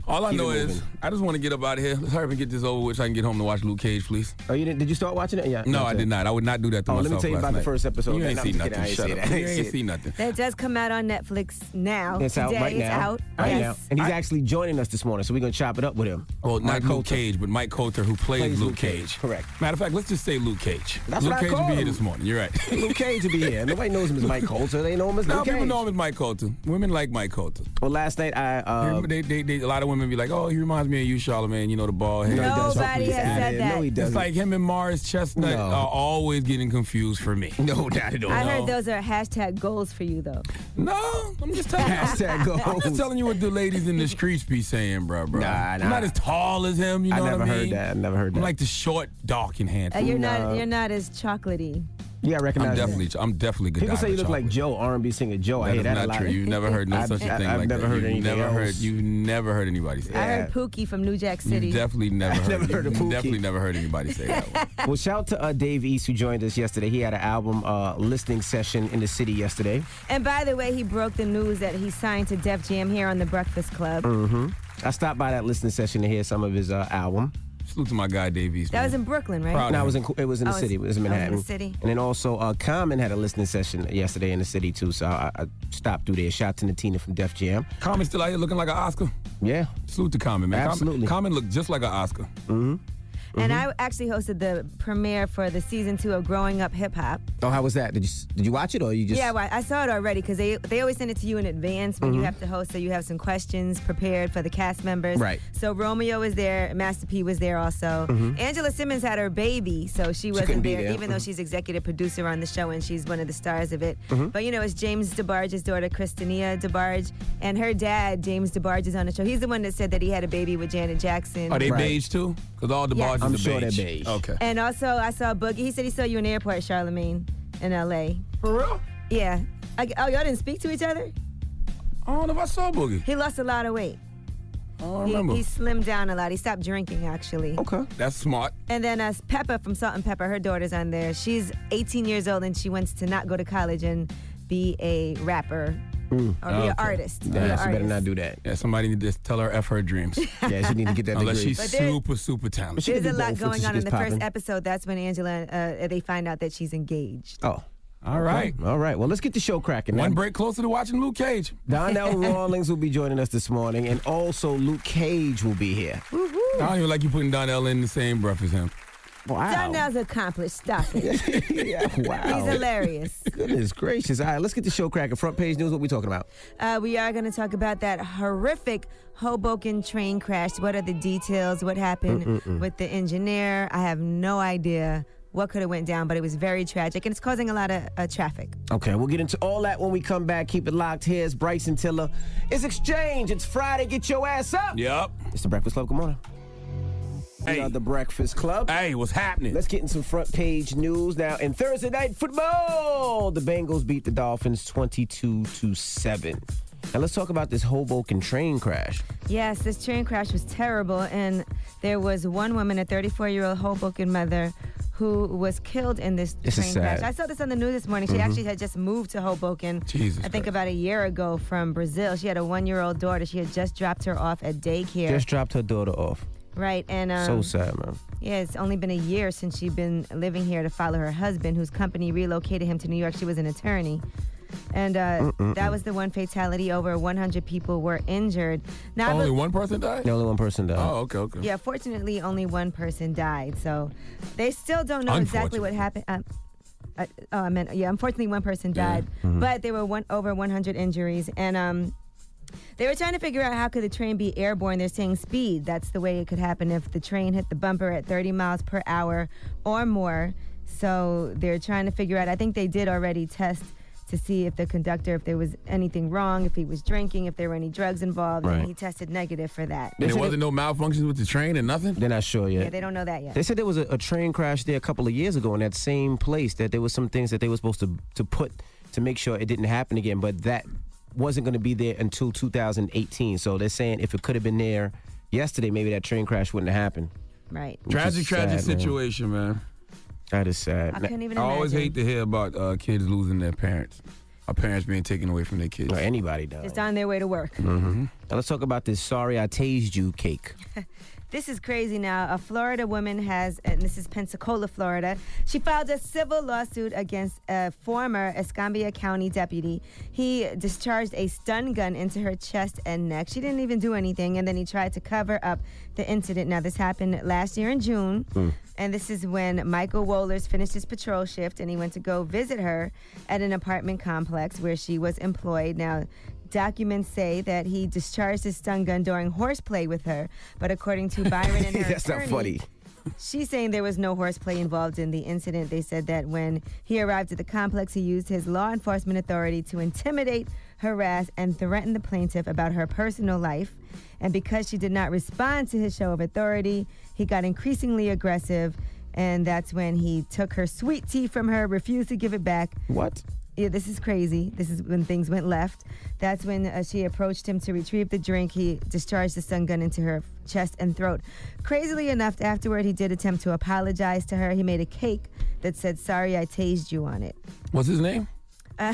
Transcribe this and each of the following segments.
All I Keep know it is moving. I just want to get up out of here. Let's hurry up and get this over with so I can get home to watch Luke Cage, please. Oh, you didn't? Did you start watching it? Yeah. No, I did not. I would not do that to myself. Let me tell you last about the night. first episode. You ain't No, see I'm nothing. kidding. I ain't Shut see up. that. I You ain't ain't see see nothing. That does come out on Netflix now. It's out right Today it's now. out. Right Yes. now. And he's actually joining us this morning, so we're going to chop it up with him. Well, not Mike Luke Coulter. Cage, but Mike Coulter, who plays Luke Cage. Correct. Matter of fact, let's just say Luke Cage. That's Luke what I Cage will call be here him. this morning. You're right. Luke Cage will be here. Nobody knows him as Mike Coulter. They know him as No, Luke Cage. people know him as Mike Coulter. Women like Mike Coulter. Well, last night a lot of women be like, "Oh, he reminds me of you, Charlamagne. You know, the bald head." Nobody has said that. No, he doesn't. It's like him and Morris Chestnut are always getting confused for me. No, not at all. I heard those are hashtag goals for you, though. No, I'm just telling you. Hashtag goals. I'm just telling you what the ladies in the streets be saying, bro. Nah. I'm not as tall as him. You know I never what I mean? heard that. I never heard that. I'm like the short, dark, and handsome. You're not as chocolatey. Yeah, I recognize I'm definitely good. People say you look like Joe, R&B singer Joe. I hear that a lot. True. You've never heard no such a thing I've like never that. heard anything else. You've never heard anybody say I that. heard Pookie from New Jack City. You've definitely never heard of Pookie. Definitely never heard anybody say that one. Well, shout out to Dave East, who joined us yesterday. He had an album listening session in the city yesterday. And by the way, he broke the news that he signed to Def Jam here on the Breakfast Club. Mm-hmm. I stopped by that listening session to hear some of his album. Salute to my guy, Dave East. That was in Brooklyn, right? No, it was in the city. It was in Manhattan. in the city. And then also, Common had a listening session yesterday in the city, too. So I stopped through there. Shout out to Natina from Def Jam. Common still out here looking like an Oscar? Yeah. Salute to Common, man. Absolutely. Common looked just like an Oscar. Mm-hmm. And I actually hosted the premiere for the season 2 of Growing Up Hip Hop. Oh, how was that? Did you watch it or you just? Yeah, well, I saw it already because they always send it to you in advance when you Mhm. have to host, so you have some questions prepared for the cast members. Right. So Romeo was there, Master P was there also. Mhm. Angela Simmons had her baby, so she couldn't wasn't be there, there. even though Mhm. she's executive producer on the show and she's one of the stars of it. Mhm. But you know, it's James DeBarge's daughter, Christina DeBarge, and her dad, James DeBarge, is on the show. He's the one that said that he had a baby with Janet Jackson. Are they beige too? Because all the Yes. barges I'm are sure beige. they're beige. Okay. And also, I saw Boogie. He said he saw you in the airport, Charlamagne, in L.A. For real? Yeah. Oh, y'all didn't speak to each other? I don't know if I saw Boogie. He lost a lot of weight. I don't remember. He slimmed down a lot. He stopped drinking, actually. Okay. That's smart. And then Peppa from Salt and Pepper, her daughter's on there. She's 18 years old and she wants to not go to college and be a rapper or be an artist. Be an Yeah, she better artist. not do that. Yeah, somebody need to tell her F her dreams. Yeah, she need to get that Unless degree. she's But there- super talented. She There's can a do lot both once going she on in gets the first popping. episode. That's when Angela, they find out that she's engaged. Oh. All right. All right. Well, let's get the show cracking. One now. break closer to watching Luke Cage. Donnell Rawlings will be joining us this morning, and also Luke Cage will be here. I don't even like you putting Donnell in the same breath as him. Wow. Donnell's accomplished. Stop it. Yeah, wow. He's hilarious. Goodness gracious. All right, let's get the show cracking. Front page news, what we talking about? We are going to talk about that horrific Hoboken train crash. What are the details? What happened with the engineer? I have no idea what could have went down, but it was very tragic, and it's causing a lot of traffic. Okay, we'll get into all that when we come back. Keep it locked. Here's Bryson Tiller. It's Exchange. It's Friday. Get your ass up. Yep. It's the Breakfast Club. Good morning. We Hey. are the Breakfast Club. Hey, what's happening? Let's get in some front page news now. In Thursday night football, the Bengals beat the Dolphins 22-7. Now let's talk about this Hoboken train crash. Yes, this train crash was terrible, and there was one woman, a 34-year-old Hoboken mother, who was killed in this This is train sad. crash. I saw this on the news this morning. She actually had just moved to Hoboken, Jesus I think Christ. about a year ago from Brazil. She had a 1-year-old daughter. She had just dropped her off at daycare. Just dropped her daughter off. Right, and So sad, man. yeah, it's only been a year since she'd been living here to follow her husband, whose company relocated him to New York. She was an attorney. And that was the one fatality. Over 100 people were injured. Now, Only one person died? The only one person died. Oh, okay. yeah, fortunately, only one person died. So they still don't know exactly what happened. Unfortunately, one person died. But there were over 100 injuries. And they were trying to figure out how could the train be airborne. They're saying speed. That's the way it could happen if the train hit the bumper at 30 miles per hour or more. So they're trying to figure out. I think they did already test to see if the conductor, if there was anything wrong, if he was drinking, if there were any drugs involved. Right. And he tested negative for that. And there wasn't no malfunctions with the train and nothing? They're not sure yet. Yeah, they don't know that yet. They said there was a train crash there a couple of years ago in that same place, that there was some things that they were supposed to put to make sure it didn't happen again, but that wasn't going to be there until 2018. So they're saying if it could have been there yesterday, maybe that train crash wouldn't have happened. Right. Which is Tragic sad, man. situation, man. That is sad. I couldn't even I imagine. always hate to hear about kids losing their parents. our parents being taken away from their kids. Or anybody does. Just on their way to work. Mm-hmm. Now let's talk about this Sorry I Tased You cake. This is crazy now. A Florida woman and this is Pensacola, Florida. She filed a civil lawsuit against a former Escambia County deputy. He discharged a stun gun into her chest and neck. She didn't even do anything, and then he tried to cover up the incident. Now, this happened last year in June, and this is when Michael Wohlers finished his patrol shift, and he went to go visit her at an apartment complex where she was employed. Now, documents say that he discharged his stun gun during horseplay with her, but according to Byron and her That's attorney, not funny. She's saying there was no horseplay involved in the incident. They said that when he arrived at the complex, he used his law enforcement authority to intimidate, harass, and threaten the plaintiff about her personal life. And because she did not respond to his show of authority, he got increasingly aggressive, and that's when he took her sweet tea from her, refused to give it back. What? Yeah, this is crazy. This is when things went left. That's when she approached him to retrieve the drink. He discharged the stun gun into her chest and throat. Crazily enough, afterward, he did attempt to apologize to her. He made a cake that said, "Sorry, I tased you" on it. What's his name? Why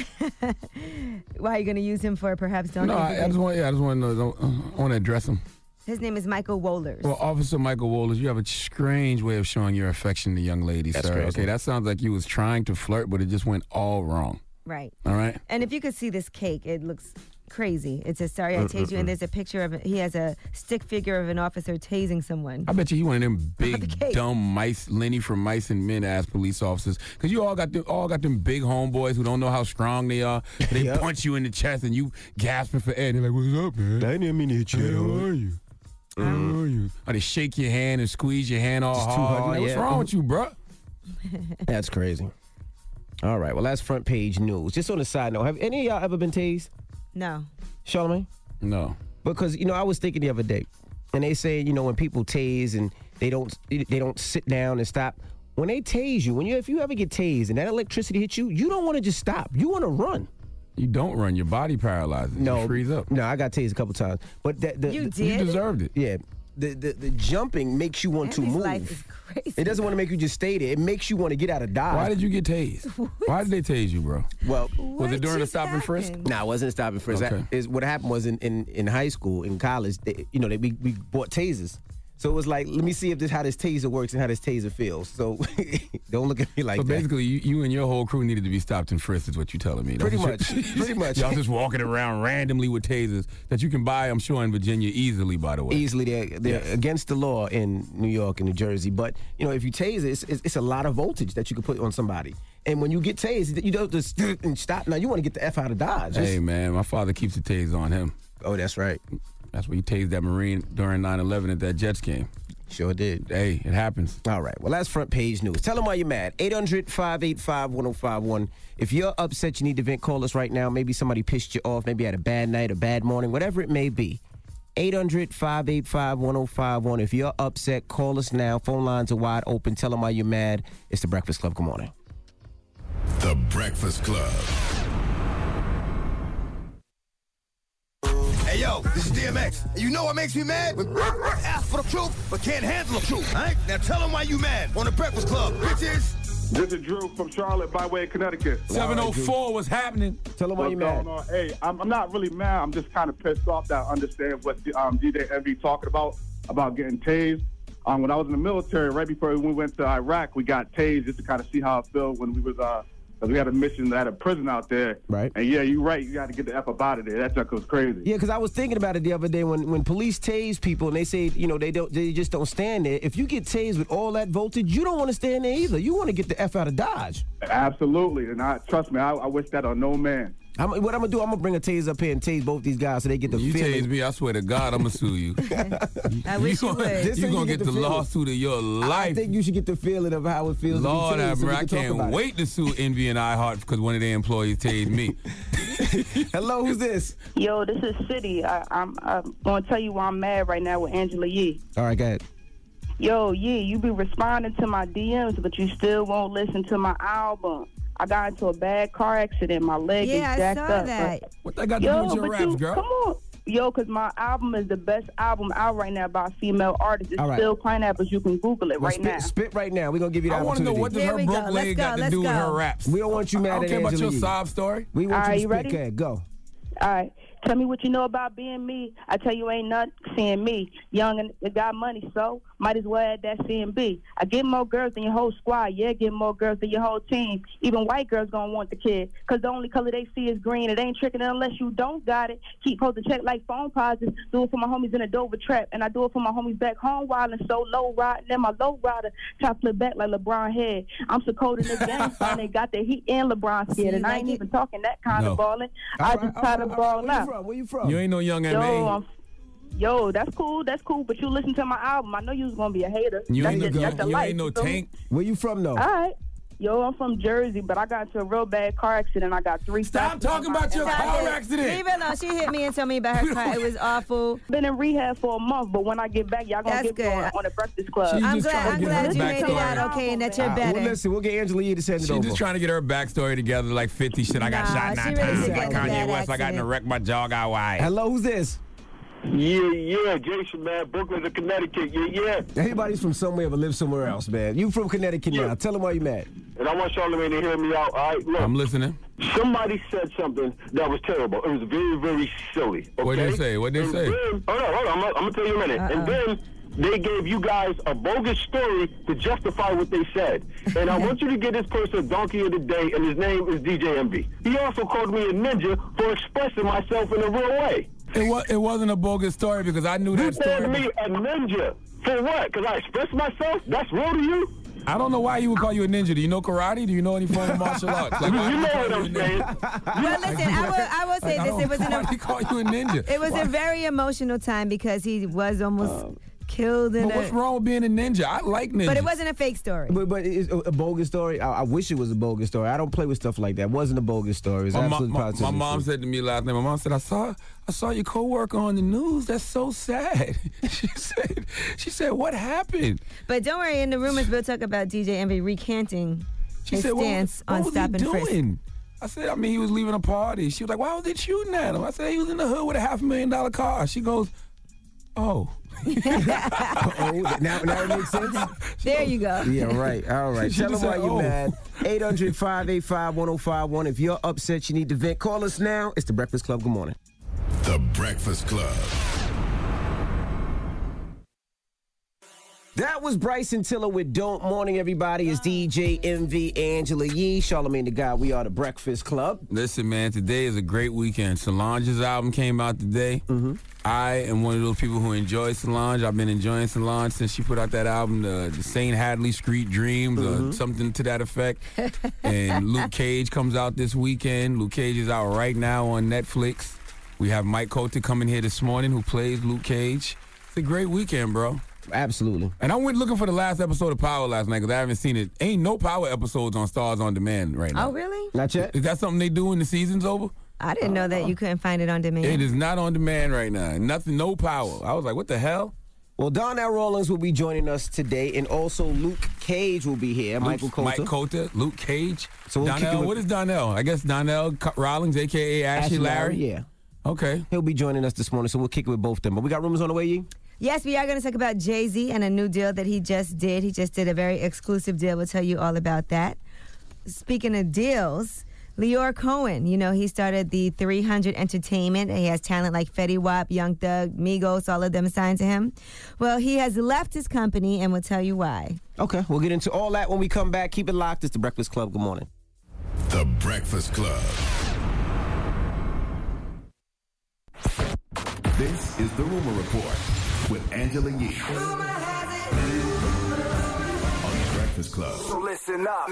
are you going to use him for perhaps don't? No, I just want to know. I want to address him. His name is Michael Wohlers. Well, Officer Michael Wohlers, you have a strange way of showing your affection to young ladies, That's sir. crazy. Okay, that sounds like you was trying to flirt, but it just went all wrong. Right. All right. And if you could see this cake, it looks crazy. It says, "Sorry, I tased you," and there's a picture of it. He has a stick figure of an officer tasing someone. I bet you he one of them big, dumb mice, Lenny from Mice and Men ass police officers. Because you all got them big homeboys who don't know how strong they are. They punch you in the chest and you gasping for air. They're like, "What's up, man? I didn't mean to hit you. Hey, how are you? How are you?" Or they shake your hand and squeeze your hand all Just too hard. hard, Like, what's yeah. wrong with you, bro? That's crazy. All right, well, that's front page news. Just on a side note, have any of y'all ever been tased? No. Charlamagne? No. Because, I was thinking the other day, and they say, when people tase and they don't sit down and stop. When they tase you, if you ever get tased and that electricity hits you, you don't want to just stop. You want to run. You don't run. Your body paralyzes. No, You freeze up. No, I got tased a couple times, but You did? You deserved it. Yeah. The jumping makes you want to Andy's move. life is crazy. It doesn't want to make you just stay there. It makes you want to get out of Dodge. Why did you get tased? Why did they tase you, bro? Well, was it during the stop and frisk? No, it wasn't a stop and frisk. Okay. What happened was in high school, in college, we bought tasers. So it was like, let me see how this taser works and how this taser feels. So don't look at me like So that. basically, you and your whole crew needed to be stopped and frisked, is what you're telling me. Pretty That's much. Pretty much. Y'all just walking around randomly with tasers that you can buy, I'm sure, in Virginia easily, by the way. Easily, they're against the law in New York and New Jersey. But, if you tase it, it's a lot of voltage that you can put on somebody. And when you get tased, you don't just and stop. Now, you want to get the F out of Dodge. Hey, man, my father keeps the taser on him. Oh, that's right. That's where he tased that Marine during 9/11 at that Jets game. Sure did. Hey, it happens. All right. Well, that's front page news. Tell them why you're mad. 800-585-1051. If you're upset, you need to vent, call us right now. Maybe somebody pissed you off. Maybe you had a bad night, a bad morning, whatever it may be. 800-585-1051. If you're upset, call us now. Phone lines are wide open. Tell them why you're mad. It's The Breakfast Club. Good morning. The Breakfast Club. Hey, yo, this is DMX. And you know what makes me mad? When ask for the truth, but can't handle the truth. All right? Now tell them why you mad on The Breakfast Club, bitches. This is Drew from Charlotte by way of Connecticut. 704, what's happening? Tell them why you mad. Hey, I'm not really mad. I'm just kind of pissed off that I understand what DJ Envy talking about getting tased. When I was in the military, right before we went to Iraq, we got tased just to kind of see how it felt when we was because we had a mission at a prison out there. Right. And yeah, you're right. You got to get the F up out of there. That junk was crazy. Yeah, because I was thinking about it the other day when police tase people and they say, they just don't stand there. If you get tased with all that voltage, you don't want to stand there either. You want to get the F out of Dodge. Absolutely. And trust me, I wish that on no man. What I'm going to do, I'm going to bring a taser up here and tase both these guys so they get the You feeling. tase me, I swear to God, I'm going to sue you. I wish you would. You're going to get the feeling. lawsuit of your life. I think you should get the feeling of how it feels Lord to be tased have so we mercy, I can talk can't about it. wait to sue Envy and iHeart because one of their employees tased me. Hello, who's this? Yo, this is City. I'm going to tell you why I'm mad right now with Angela Yee. All right, go ahead. Yo, Yee, you be responding to my DMs, but you still won't listen to my album. I got into a bad car accident. My leg is jacked up. That. What that got to do with your raps, girl? Come on. Yo, because my album is the best album out right now by a female artist. It's All right. still Pineapples. You can Google it Well, right now. spit right now. We're going to give you the I want to know opportunity. what does Here her we go. broke Let's leg go. got to Let's do with go. her raps? We don't want you I mad don't at care about Angela your Yee. sob story. We want All right, you you to spit. ready? Go ahead. Go. All right. Tell me what you know about being me. I tell you ain't nothing seeing me. Young and got money, so might as well add that CMB. I get more girls than your whole squad. Yeah, get more girls than your whole team. Even white girls gonna want the kid, because the only color they see is green. It ain't tricking unless you don't got it. Keep posting check like phone pauses. Do it for my homies in a Dover trap, and I do it for my homies back home wildin' so low riding. Then my low rider try to flip back like LeBron head. I'm so cold in the game, son. They got the heat and LeBron scared, and I ain't even talking that kind of balling. I just try to ball out. Where you from? You ain't no young M.A. Yo, that's cool, but you listen to my album. I know you was gonna be a hater. You That's ain't just- no, that's the you life, ain't no you feel me? tank. Where you from, though? All right. Yo, I'm from Jersey, but I got into a real bad car accident. I got 3 Stop talking about your car accident. Leave it alone. She hit me and told me about her car. It was awful. Been in rehab for a month, but when I get back, y'all gonna That's get me good. on the Breakfast Club. She's I'm just trying to glad get her you made it backstory. out okay and that you're better. Well, listen, we'll get Angela Yee to send it She's over. just trying to get her backstory together like 50 shit. I got Nah, shot she 9 really times did by get in a Kanye bad West. I got in a accident. wreck. My jaw got wide. Hello, who's this? Yeah, Jason, man. Brooklyn to Connecticut. Yeah. Everybody's from somewhere but live somewhere else, man. You from Connecticut now. Tell them why you mad. And I want Charlamagne to hear me out. All right, look. I'm listening. Somebody said something that was terrible. It was very, very silly. Okay? What'd they say? What'd they And say? Then, hold on. I'm going to tell you a minute. And then they gave you guys a bogus story to justify what they said. And I want you to give this person Donkey of the Day, and his name is DJ MB. He also called me a ninja for expressing myself in a real way. It wasn't a bogus story because I knew You that story. called me a ninja. For what? Because I expressed myself? That's real to you? I don't know why he would call you a ninja. Do you know karate? Do you know any form of martial arts? Like, why You would know he call what you a I'm ninja? saying. Well, listen, I will say this. It was Why would he call you a ninja? It was a very emotional time because he was almost killed in But what's wrong with being a ninja? I like ninjas. But it wasn't a fake story. But it's a bogus story. I wish it was a bogus story. I don't play with stuff like that. It wasn't a bogus story. It's absolutely My positive. mom said to me last night, my mom said, I saw your coworker on the news. That's so sad. She said, what happened? But don't worry, in the rumors, we'll talk about DJ Envy recanting his said, stance what on was stop he and frisk. doing? I said, he was leaving a party. She was like, why was they shooting at him? I said, he was in the hood with a $500,000 car. She goes, oh. now it makes sense? There you go. Yeah, right. All right. She Tell them just why said, you're oh. mad. 800-585-1051. If you're upset, you need to vent. Call us now. It's The Breakfast Club. Good morning. The Breakfast Club. That was Bryson Tiller with Don't. Morning, everybody. It's DJ MV, Angela Yee, Charlamagne the God. We are The Breakfast Club. Listen, man, today is a great weekend. Solange's album came out today. Mm-hmm. I am one of those people who enjoy Solange. I've been enjoying Solange since she put out that album, the St. Hadley Street Dreams, or something to that effect. And Luke Cage comes out this weekend. Luke Cage is out right now on Netflix. We have Mike Coulter coming here this morning who plays Luke Cage. It's a great weekend, bro. Absolutely. And I went looking for the last episode of Power last night because I haven't seen it. Ain't no Power episodes on Stars on Demand right now. Oh, really? Not yet. Is that something they do when the season's over? I didn't know that you couldn't find it on demand. It is not on demand right now. Nothing, no Power. I was like, what the hell? Well, Donnell Rawlings will be joining us today, and also Luke Cage will be here. Michael Coulter. Mike Coulter, Luke Cage. So we'll kick it Donnell, with- what is Donnell? I guess Donnell Rawlings, a.k.a. Ashley Larry. Yeah. Okay. He'll be joining us this morning, so we'll kick it with both of them. But we got rumors on the way, Yee? Yes, we are going to talk about Jay-Z and a new deal that he just did. He just did a very exclusive deal. We'll tell you all about that. Speaking of deals, Lior Cohen, he started the 300 Entertainment. He has talent like Fetty Wap, Young Thug, Migos, all of them assigned to him. Well, he has left his company, and we'll tell you why. Okay, we'll get into all that when we come back. Keep it locked. It's The Breakfast Club. Good morning. The Breakfast Club. This is the Rumor Report with Angela Yee. On The Breakfast Club. So listen up.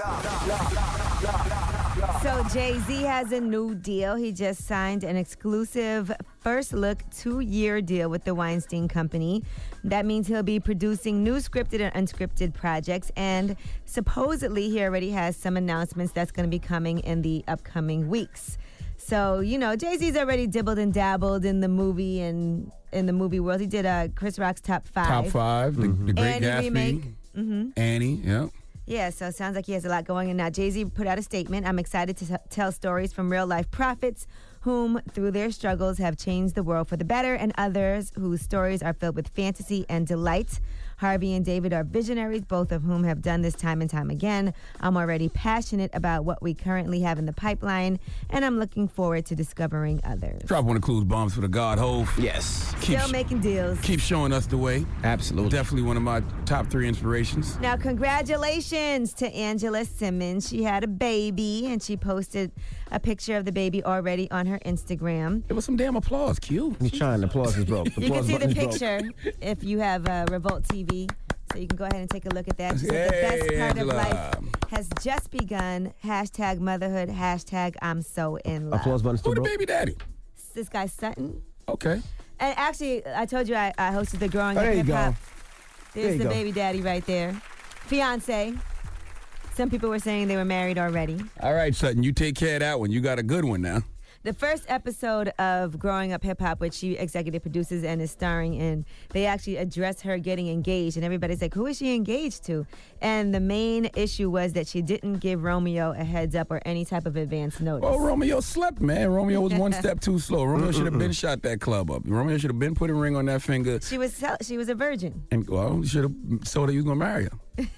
So Jay-Z has a new deal. He just signed an exclusive first look 2-year deal with the Weinstein Company. That means he'll be producing new scripted and unscripted projects, and supposedly he already has some announcements that's going to be coming in the upcoming weeks. So, Jay-Z's already dibbled and dabbled in the movie and in the movie world. He did Chris Rock's Top 5. Top 5, the Great Annie Gatsby. remake. Mm-hmm. Annie, yeah. Yeah, so it sounds like he has a lot going on now. Jay-Z put out a statement. I'm excited to tell stories from real-life prophets whom, through their struggles, have changed the world for the better, and others whose stories are filled with fantasy and delight. Harvey and David are visionaries, both of whom have done this time and time again. I'm already passionate about what we currently have in the pipeline, and I'm looking forward to discovering others. Drop one of Clues bombs for the God Hove. Yes. Still making deals. Keep showing us the way. Absolutely. Definitely one of my top 3 inspirations. Now, congratulations to Angela Simmons. She had a baby, and she posted a picture of the baby already on her Instagram. It was some damn applause, Q. He's trying. The applause is broke. You can see the picture if you have Revolt TV. So you can go ahead and take a look at that. She said the best part of life has just begun. # motherhood. # I'm so in love. Applause button still Who the broke? baby daddy? This guy Sutton. Okay. And actually, I told you I hosted the Growing Up there you Hip Hop. go. There's There you the go. baby daddy right there. Fiance. Some people were saying they were married already. All right, Sutton, you take care of that one. You got a good one now. The first episode of Growing Up Hip Hop, which she executive produces and is starring in, they actually address her getting engaged, and everybody's like, who is she engaged to? And the main issue was that she didn't give Romeo a heads up or any type of advance notice. Oh, Romeo slept, man. Romeo was one step too slow. Romeo should have been shot that club up. Romeo should have been put a ring on that finger. She was a virgin. And, well, should have told her you was going to marry her.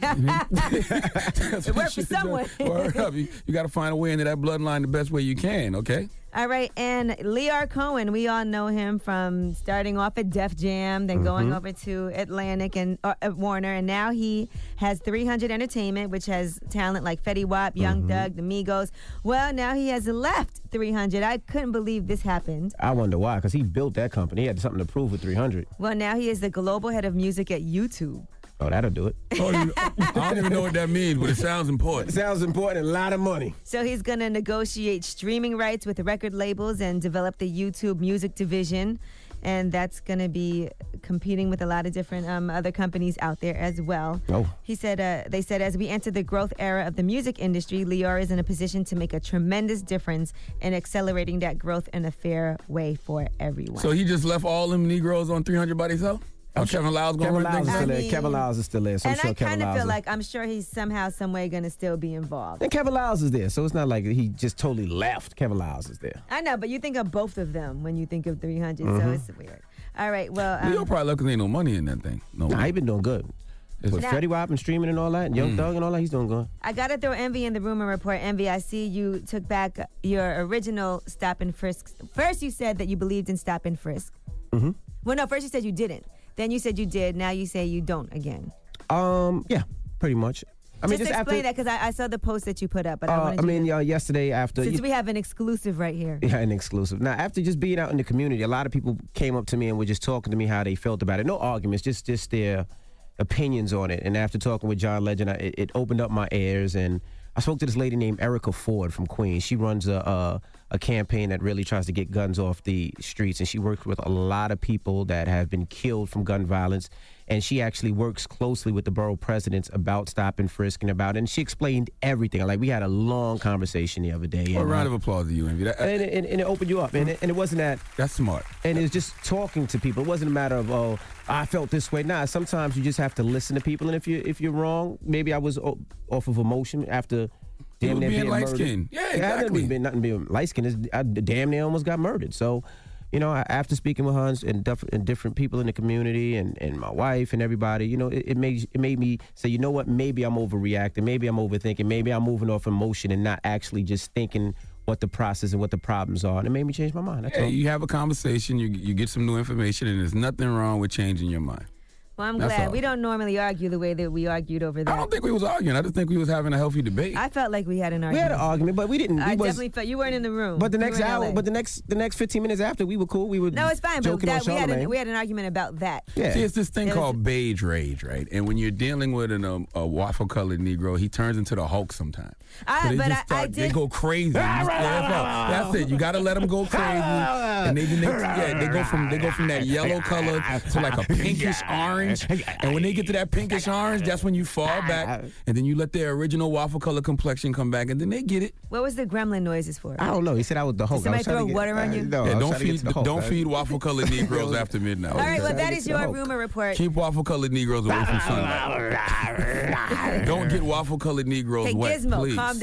It worked for someone. Word up. You got to find a way into that bloodline the best way you can, okay? All right, and Lear Cohen, we all know him from starting off at Def Jam, then going over to Atlantic and Warner, and now he has 300 Entertainment, which has talent like Fetty Wap, Young Thug, the Migos. Well, now he has left 300. I couldn't believe this happened. I wonder why, because he built that company. He had something to prove with 300. Well, now he is the global head of music at YouTube. Oh, that'll do it. I don't even know what that means, but it sounds important. It sounds important, a lot of money. So he's going to negotiate streaming rights with the record labels and develop the YouTube music division. And that's going to be competing with a lot of different other companies out there as well. Oh. He said, they said, as we enter the growth era of the music industry, Lear is in a position to make a tremendous difference in accelerating that growth in a fair way for everyone. So he just left all them Negroes on 300 by himself? Kevin Lyles going to run things? Kevin Lyles is still there, so I'm and sure I Kevin kind of Lyles feel is- like I'm sure he's somehow, some way going to still be involved. And Kevin Lyles is there, so it's not like he just totally left. Kevin Lyles is there. I know, but you think of both of them when you think of 300, so it's weird. All right, well... Leo probably lucky there ain't no money in that thing. Nah, he been doing good. With Now- Fetty Wap and streaming and all that, and Young Thug and all that, he's doing good. I got to throw Envy in the rumor report. Envy, I see you took back your original stop and frisk. First, you said that you believed in stop and frisk. Mm-hmm. Well, no, first you said you didn't. Then you said you did. Now you say you don't again. Yeah, pretty much. Just explain that, because I saw the post that you put up. But I wanted you to, yesterday after... since we have an exclusive right here. Yeah, an exclusive. Now, after just being out in the community, a lot of people came up to me and were just talking to me how they felt about it. No arguments, just their opinions on it. And after talking with John Legend, it opened up my ears. And I spoke to this lady named Erica Ford from Queens. She runs a campaign that really tries to get guns off the streets. And she works with a lot of people that have been killed from gun violence. And she actually works closely with the borough presidents about stop and frisk and she explained everything. Like, we had a long conversation the other day. Well, a round of applause to you, Envy. And it opened you up. And it wasn't that... That's smart. And it's just talking to people. It wasn't a matter of, oh, I felt this way. Nah, sometimes you just have to listen to people. And if you're wrong, maybe I was off of emotion after damn near being light murdered. skinned. Yeah, exactly. Nothing being light skinned. I damn near almost got murdered. So, after speaking with Hans and different people in the community and my wife and everybody, it made me say, you know what, maybe I'm overreacting, maybe I'm overthinking, maybe I'm moving off emotion and not actually just thinking what the process and what the problems are. And it made me change my mind. That's all. You have a conversation, you get some new information, and there's nothing wrong with changing your mind. Well, I'm That's glad. all. We don't normally argue the way that we argued over that. I don't think we was arguing. I just think we was having a healthy debate. I felt like we had an We argument. had an argument, but we didn't. I definitely felt you weren't in the room. But the You next were in hour, LA. but the next 15 minutes after, we were cool. We were No, it's fine. But joking on we had Charlamagne. an argument about that. Yeah. See, it's this thing called beige rage, right? And when you're dealing with a waffle-colored Negro, he turns into the Hulk sometimes. They go crazy. That's it. You got to let them go crazy, and they go from that yellow color to like a pinkish orange. orange. And when they get to that pinkish orange, that's when you fall back. And then you let their original waffle color complexion come back, and then they get it. What was the gremlin noises for? I don't know. He said I was the Hulk. Did somebody throw water on you? No, Yeah, don't feed waffle colored Negroes after midnight. All right, well, that is your rumor report. Keep waffle colored Negroes away from sunlight. Don't get waffle colored Negroes wet, Gizmo, please. calm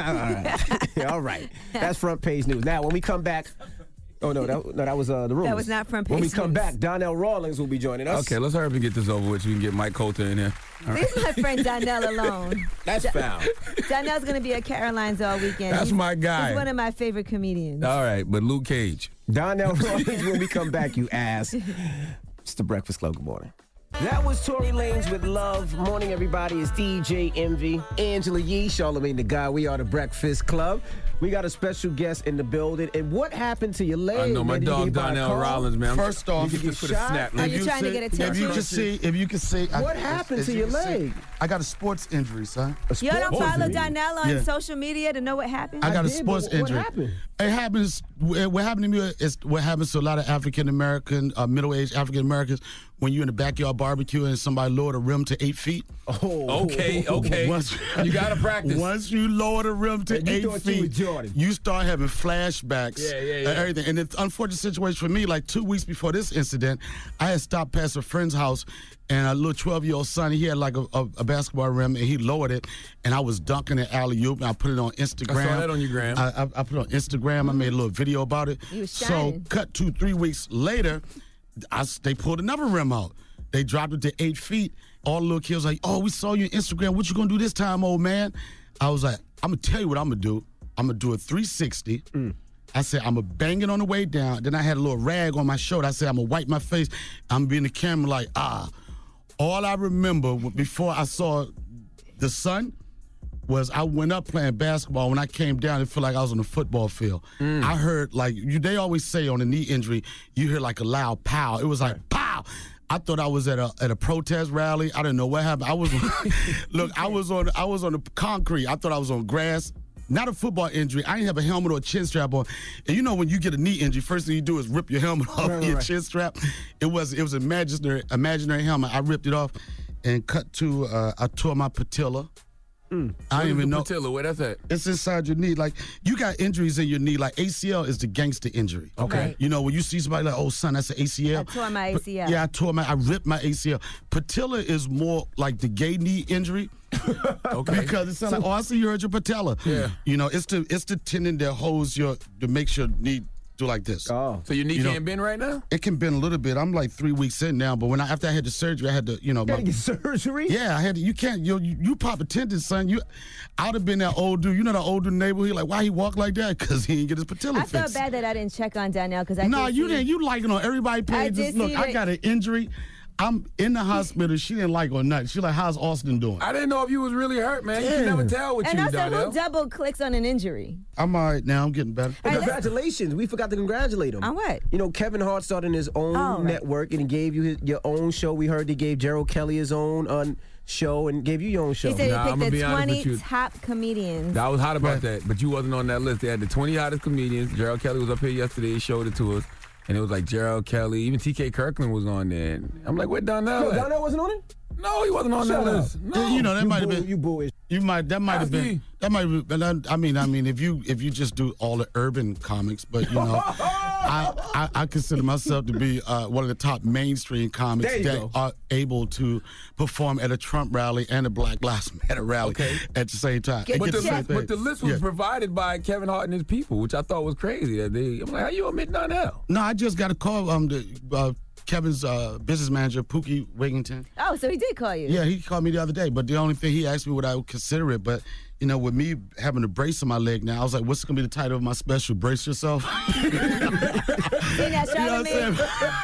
down. All right. That's front page news. Now, when we come back. Oh, no, that was the rumors. That was not front page When we news. come back, Donnell Rawlings will be joining us. Okay, let's hurry up and get this over with so we can get Mike Coulter in here. All right. Leave my friend Donnell alone. That's foul. Donnell's going to be at Caroline's all weekend. That's my guy. He's one of my favorite comedians. All right, but Luke Cage. Donnell Rawlings when we come back, you ass. It's the Breakfast Club. Good morning. That was Tory Lanez with Love. Morning, everybody. It's DJ Envy, Angela Yee, Charlamagne the Guy. We are the Breakfast Club. We got a special guest in the building. And what happened to your leg? I know my man? Did you dog get by a Donnell car? Rollins, man. First off, you get this for the snap. Are you trying to get a tattoo? If you can see, What happened to your leg? I got a sports injury, son. You don't follow injury? Donnell on Yeah. social media to know what happened? I got a did, sports but what injury. happened? It happens. What happened to me is what happens to a lot of African American, middle-aged African Americans when you're in the backyard barbecue and somebody lowered a rim to 8 feet. Oh, Okay. Once, You got to practice. Once you lower the rim to And you 8 thought you was feet, Jordan. you start having flashbacks Yeah. and everything. And it's an unfortunate situation for me. Like 2 weeks before this incident, I had stopped past a friend's house, and a little 12-year-old son, he had like a basketball rim, and he lowered it, and I was dunking it alley-oop, and I put it on Instagram. I saw that on your gram. I put it on Instagram. I made a little video about it. You was So shining. cut 2-3 weeks later, they pulled another rim out. They dropped it to 8 feet. All the little kids like, oh, we saw you on Instagram. What you gonna do this time, old man? I was like, I'm gonna tell you what I'm gonna do. I'm gonna do a 360. I said, I'm gonna bang it on the way down. Then I had a little rag on my shoulder. I said, I'm gonna wipe my face. I'm gonna be in the camera like, All I remember before I saw the sun was I went up playing basketball. When I came down, it felt like I was on the football field. I heard, like, they always say on a knee injury, you hear like a loud pow. It was like, pow! I thought I was at a protest rally. I didn't know what happened. I was I was on the concrete. I thought I was on grass. Not a football injury. I didn't have a helmet or a chin strap on. And you know when you get a knee injury, first thing you do is rip your helmet off your chin strap. It was an imaginary helmet. I ripped it off and cut to I tore my patella. I don't even know. Patella, where that's at? It's inside your knee. Like, you got injuries in your knee. Like, ACL is the gangster injury. Okay. You know, when you see somebody like, oh, son, that's an ACL. I tore my ACL. I ripped my ACL. Patella is more like the gay knee injury. Okay. Because it sounds like, I see you hurt your patella. Yeah. You know, it's the tendon that holds that makes your knee do like this. Oh. So your knee can't bend right now? It can bend a little bit. I'm like 3 weeks in now, but after I had the surgery, I had to, You gotta get surgery? yeah, I had to. You can't. You pop a tendon, son. I'd have been that old dude. You know that old dude neighbor? He like, why he walk like that? Because he didn't get his patella I fixed. felt bad that I didn't check on Donnell because I No, did you see- didn't. You like it on everybody's I page. did Look, see I that. got an injury. I'm in the hospital. She didn't like or nothing. She like, how's Austin doing? I didn't know if you was really hurt, man. You can never tell with And you, also, Donnell. who double clicks on an injury? I'm all right now. I'm getting better. Hey, congratulations. We forgot to congratulate him. On what? You know, Kevin Hart started his own right. network and he gave you your own show. We heard he gave Gerald Kelly his own show and gave you your own show. He said Nah, he I'ma picked be the honest 20 with you. top comedians. I was hot about that, but you wasn't on that list. They had the 20 hottest comedians. Gerald Kelly was up here yesterday. He showed it to us. And it was like Gerald Kelly. Even T.K. Kirkland was on there. And I'm like, where Donnell No, at? Donnell wasn't on it? No, he wasn't on Shut that up. list. No. You know, that might have been. You bullish. That might have been. I mean, if you just do all the urban comics, but you know, I consider myself to be one of the top mainstream comics that are able to perform at a Trump rally and a Black Lives Matter rally at the same time. But the list was provided by Kevin Hart and his people, which I thought was crazy. I'm like, how you omit Donnell? No, I just got a call. Kevin's business manager, Pookie Wigington. Oh, so he did call you? Yeah, he called me the other day. But the only thing, he asked me would I would consider it. But, you know, with me having a brace on my leg now, I was like, what's going to be the title of my special? Brace Yourself? See, now, Charlamagne.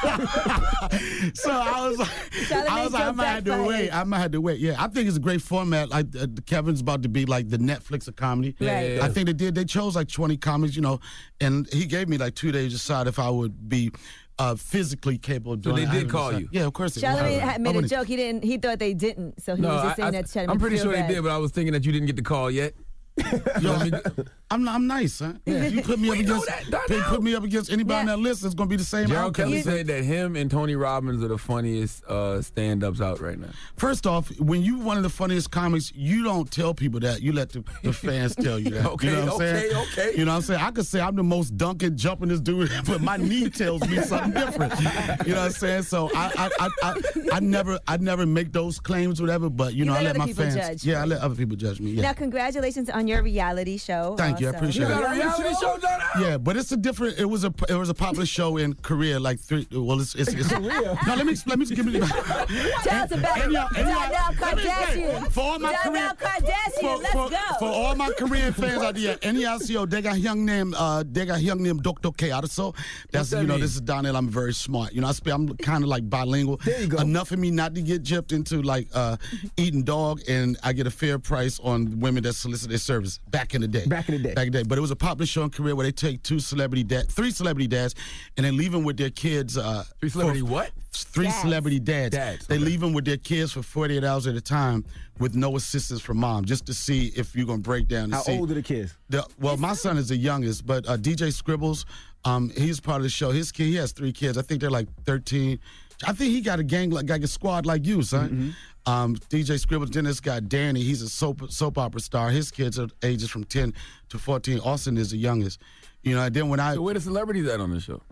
So I was like, I might have to wait. I might have to wait. Yeah, I think it's a great format. Like Kevin's about to be like the Netflix of comedy. Right. I think they chose like 20 comics, you know, and he gave me like 2 days to decide if I would be physically capable of doing it. So they did call you? Yeah, of course they Charlamagne did. had made a joke. He thought they didn't, so he was just saying that to try to I'm make pretty you feel sure bad. they did, but I was thinking that you didn't get the call yet. Yo, I'm nice, huh? Yeah. You put me up against anybody on that list, it's gonna be the same Gerald outcome. Kelly said that him and Tony Robbins are the funniest stand-ups out right now. First off, when you one of the funniest comics, you don't tell people that. You let the fans tell you that. Okay, you know what I'm saying? okay. You know what I'm saying? I could say I'm the most Duncan jumping this dude, but my knee tells me something different. You know what I'm saying? So I never make those claims, whatever. But you know, I let my fans judge. Yeah, I let other people judge me. Yeah. Now, congratulations on your reality show. Thank you, I appreciate it. You got a reality show done? Yeah, but it's a different. It was a popular show in Korea, like three. Well, it's Korea. No, let me give me. Tell us about it. Donnell Kardashian. For all my Donnell Kardashian, let's go. For all my Korean fans out there, NERCO, they got young name Dr. K. So that's that mean? This is Donnell. I'm very smart. You know, I'm kind of like bilingual. There you go. Enough of me not to get gypped into like eating dog, and I get a fair price on women that solicit their service. Back in the day. But it was a popular show in Korea where they take three celebrity dads, and they leave them with their kids. Three celebrity what? Three celebrity dads. They leave them with their kids for 48 hours at a time with no assistance from mom, just to see if you're going to break down. How old are the kids? Well, my son is the youngest, but DJ Scribbles, he's part of the show. His kid, he has 3 kids. I think they're like 13. I think he got a gang, like a squad like you, son. DJ Scribbles, then this guy Danny, he's a soap opera star. His kids are ages from 10 to 14. Austin is the youngest. You know, and then when So where the celebrities at on the show?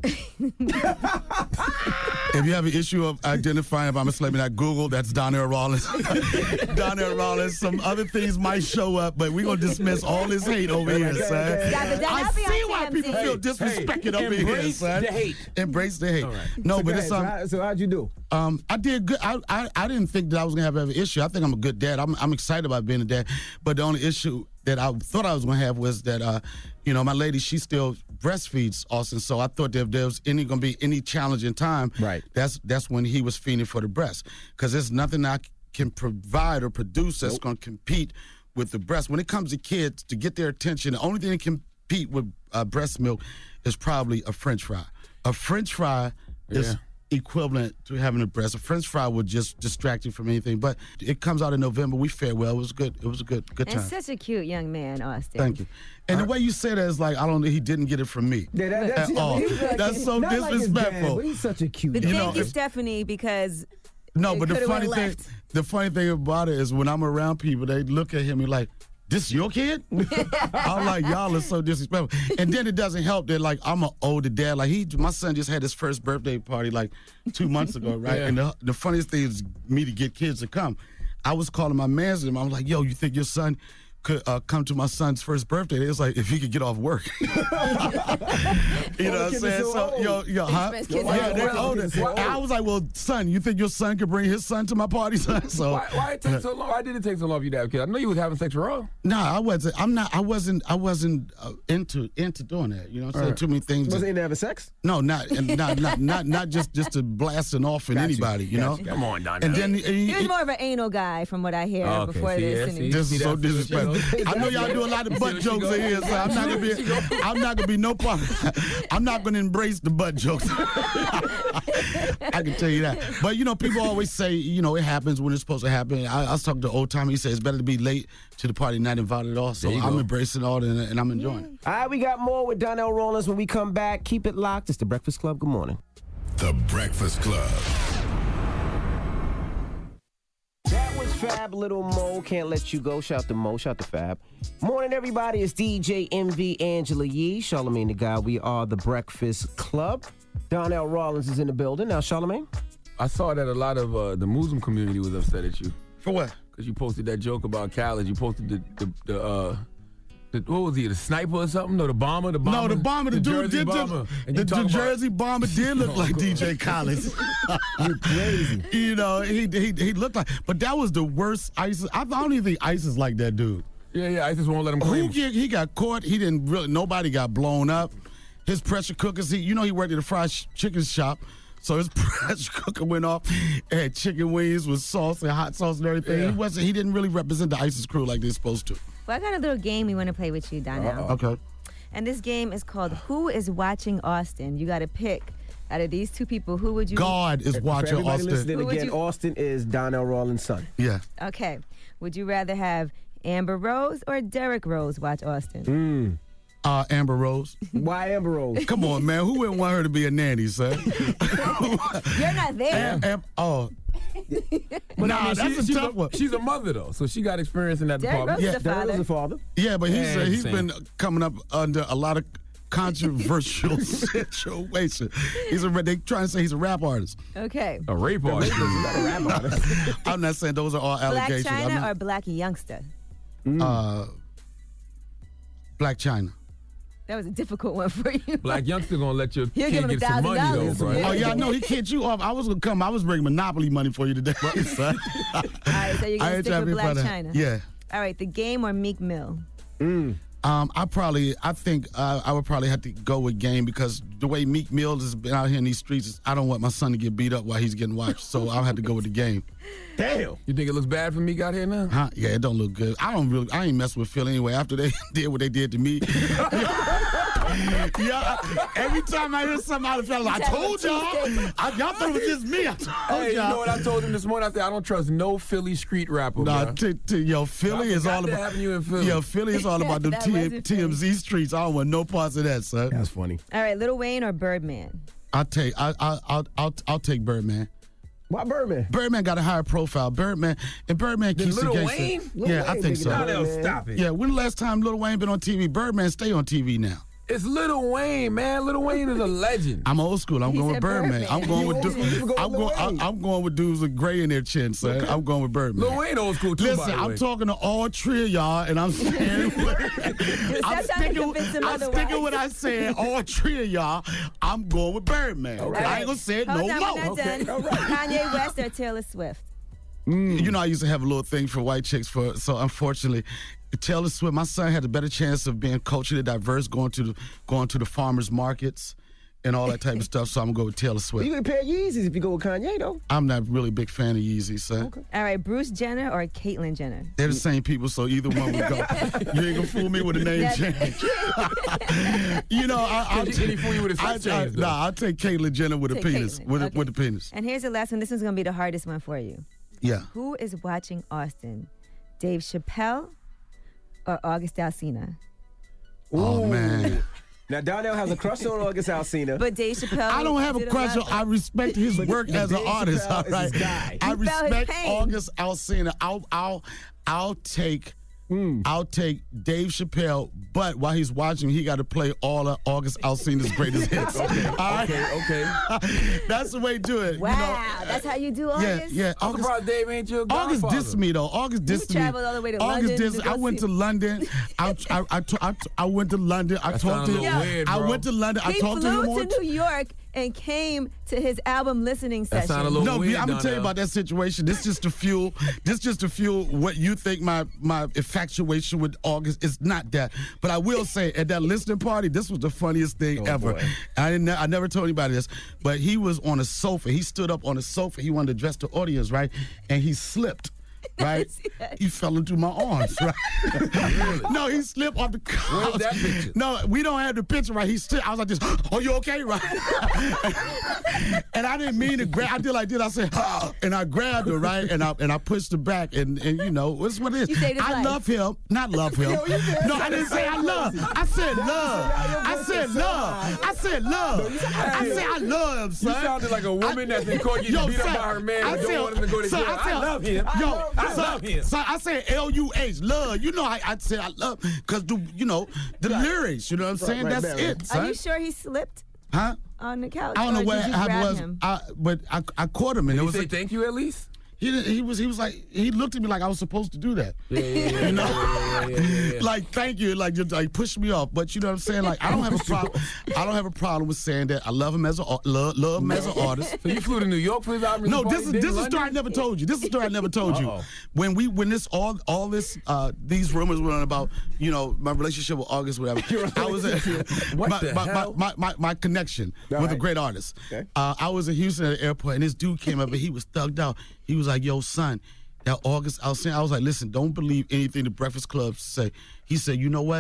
If you have an issue of identifying if I'm a celebrity, not Google, that's Donnell Rawlins. Donnell Rawlins. Some other things might show up, but we're going to dismiss all this hate over here, son. I see why people feel disrespected over here, son. The hate. Embrace the hate. All right. No, So but go it's ahead. So how'd you do? I did good. I didn't think that I was going to have an issue. I think I'm a good dad. I'm excited about being a dad. But the only issue that I thought I was going to have was that, my lady, she still breastfeeds Austin. So I thought that if there was going to be any challenging time, right, that's when he was feeding for the breast. Because there's nothing I can provide or produce that's going to compete with the breast. When it comes to kids, to get their attention, the only thing that can compete with breast milk is probably a French fry. A French fry is equivalent to having a breast. A French fry would just distract you from anything. But it comes out in November. We fared well. It was good. It was a good time. And such a cute young man, Austin. Thank you. And the way you say that is like, I don't know, he didn't get it from me. That's at all. That's so not like his disrespectful. dad, but he's such a cute But guy. thank you, Stephanie, because No, but the could've funny went thing about it is when I'm around people, they look at him and like, this your kid? I'm like, y'all are so disrespectful. And then it doesn't help that like I'm an older dad. Like my son just had his first birthday party like 2 months ago, right? Yeah. And the funniest thing is me to get kids to come. I was calling my manager and I was like, yo, you think your son could come to my son's first birthday? It was like, if he could get off work. You know what I'm saying? So, huh? Yeah, they're older. I was like, well, son, you think your son could bring his son to my party, son? So Why it take so long? Why did it take so long for you to have kids? I know you was having sex raw. No, I wasn't. I wasn't into doing that. You know what I'm saying? Right. Too many things. Wasn't into having sex? No, not just to blasting off at anybody. You know? Come on, Donnell. And then he was more of an anal guy, from what I hear, before this. And This is so disrespectful. I know y'all do a lot of butt jokes in here, so I'm not gonna be no part. I'm not gonna embrace the butt jokes. I can tell you that. But people always say, it happens when it's supposed to happen. I was talking to old timer. He said it's better to be late to the party, not invited at all. So I'm embracing all that, and I'm enjoying it. All right, we got more with Donnell Rawlins when we come back. Keep it locked. It's The Breakfast Club. Good morning. The Breakfast Club. That was Fab Little Mo. Can't let you go. Shout to Mo. Shout to Fab. Morning, everybody. It's DJ MV, Angela Yee, Charlamagne the Guy. We are The Breakfast Club. Donnell Rawlins is in the building. Now, Charlamagne? I saw that a lot of the Muslim community was upset at you. For what? Because you posted that joke about Khaled. You posted the what was he, the sniper or something? No, the bomber? No, the bomber. The dude Jersey did bomber. And the you Jersey bomber did look like DJ Khaled. You crazy. He looked like, but that was the worst ISIS. I don't even think ISIS like that dude. Yeah, ISIS won't let him claim. He got caught. He didn't really. Nobody got blown up. His pressure cookers. He worked at a fried chicken shop. So his pressure cooker went off. It had chicken wings with sauce and hot sauce and everything. Yeah. He didn't really represent the ISIS crew like they're supposed to. Well, I got a little game we want to play with you, Donnell. Okay. And this game is called Who is Watching Austin? You got to pick out of these two people, who would you... God is watching For everybody Austin. listening again, Austin is Donnell Rawlins' son. Yeah. Okay. Would you rather have Amber Rose or Derrick Rose watch Austin? Amber Rose. Why Amber Rose? Come on, man. Who wouldn't want her to be a nanny, son? You're not there. But Nah, that's a tough one. She's a mother, though, so she got experience in that department. Derrick Rose is a father. Yeah, but he's Same. been coming up under a lot of controversial situation. They trying to say he's a rap artist. Okay. A rape artist. Not a rap artist. I'm not saying those are all Black allegations. China or Black Youngster? Black China. That was a difficult one for you. Black Youngster gonna let your He'll kid give him get some money, though, $1,000. bro. Oh, yeah, I know. He kicked you off. I was going to come. I was bringing Monopoly money for you today, son. All right, so you're going to stick with Black China. Yeah. All right, The Game or Meek Mill? I think I would probably have to go with Game because the way Meek Mill has been out here in these streets, I don't want my son to get beat up while he's getting watched. So I'll have to go with the Game. Damn. You think it looks bad for Meek out here now? Huh? Yeah, it don't look good. I ain't messing with Phil anyway. After they did what they did to me. Yeah, every time I hear something out of Phil, I told y'all. Y'all thought it was just me. I told y'all. You know what I told him this morning? I said I don't trust no Philly street rapper. Nah, Philly is all about. Having you in Philly. Yo, Philly is all about the TMZ streets. I don't want no parts of that, son. That's funny. All right, Lil Wayne or Birdman? I'll take Birdman. Why Birdman? Birdman got a higher profile. Birdman keeps the Lil gangster. Wayne? Yeah, I think so. Stop it. Yeah, when the last time Lil Wayne been on TV? Birdman stay on TV now. It's Lil Wayne, man. Lil Wayne is a legend. I'm old school. I'm going with Birdman. I'm going with dudes with gray in their chin, son. I'm going with Birdman. Lil Wayne old school too. Listen, by the I'm way. talking to all three of y'all, and I'm saying I'm sticking what I said. All three of y'all, I'm going with Birdman. Okay. I ain't gonna say it Hold no on, more. we're not done. Kanye West or Taylor Swift? You know, I used to have a little thing for white chicks, so unfortunately, Taylor Swift, my son had a better chance of being culturally diverse, going to the farmers markets and all that type of stuff. So I'm gonna go with Taylor Swift. You can pair Yeezys if you go with Kanye, though. I'm not really a big fan of Yeezy, son. Okay. All right, Bruce Jenner or Caitlyn Jenner? They're the same people, so either one would go. You ain't gonna fool me with a name change. You know, I'll Can he fool you with a sex change, though? I'll take Caitlyn Jenner with a Take penis. Caitlyn, With the penis. And here's the last one. This one's gonna be the hardest one for you. Yeah. Who is watching Austin? Dave Chappelle or August Alsina? Oh man. Now Donnell has a crush on August Alsina. But Dave Chappelle. I don't have a crush on. I respect his work as an Dave artist. Chappelle All is right. his guy. I You felt his respect pain. August Alsina. I'll take Dave Chappelle, but while he's watching, he got to play all of August Alsina's greatest hits. Okay. That's the way to do it. Wow, you know? that's how you do August? Yeah. I'm surprised Dave ain't your August godfather. dissed me though. August dissed me. traveled all the way to August London dissed. to go I went see to London. I went to London. I That talked to sounds a him. little weird, I bro. went to London. I He talked to him flew on to New York and came to his album listening That session. sound a little No, weird. I'm gonna tell you Donnell. about that situation. This just to fuel what you think my infatuation with August is. Not that, but I will say at that listening party, this was the funniest thing ever. boy. I never told anybody this, but he was on a sofa. He stood up on a sofa. He wanted to address the audience, right? And he slipped. Right, he fell into my arms. Right, no, he slipped off the couch. Where's that picture? No, we don't have the picture. Right, he stood. I was like this. Are you okay? Right, and I didn't mean to grab. I did like this. I said, and I grabbed her. Right, and I pushed her back. And you know, it's what it is. You saved his I life. love him, not love him. No, I didn't say I love. I said love. I said love. I said love. I said I love him, You son. sounded like a woman that's been caught getting beat up by her man and don't want him to go to jail. I love him. I love him. So I said L-U-H, love. You know, I said I love because the lyrics. You know what I'm saying? right, That's right. it, son. Are you sure he slipped Huh? on the couch? I don't know or what did you happened grab was, him? but I caught him and Did it he was say thank you at least? he was like he looked at me like I was supposed to do that. Yeah. You know, like thank you, like just like push me off. But you know what I'm saying? Like I don't have a problem. I don't have a problem with saying that I love him as love him as an artist. So you flew to New York for his album? No, this is a story I never told you. This is a story I never told you. When this all this these rumors went on about my relationship with August, whatever. I was my connection with a great artist. Okay. I was in Houston at the airport, and this dude came up and he was thugged out. He was like, "Yo, son, that August Alsina." I was like, "Listen, don't believe anything the Breakfast Club say." He said, "You know what?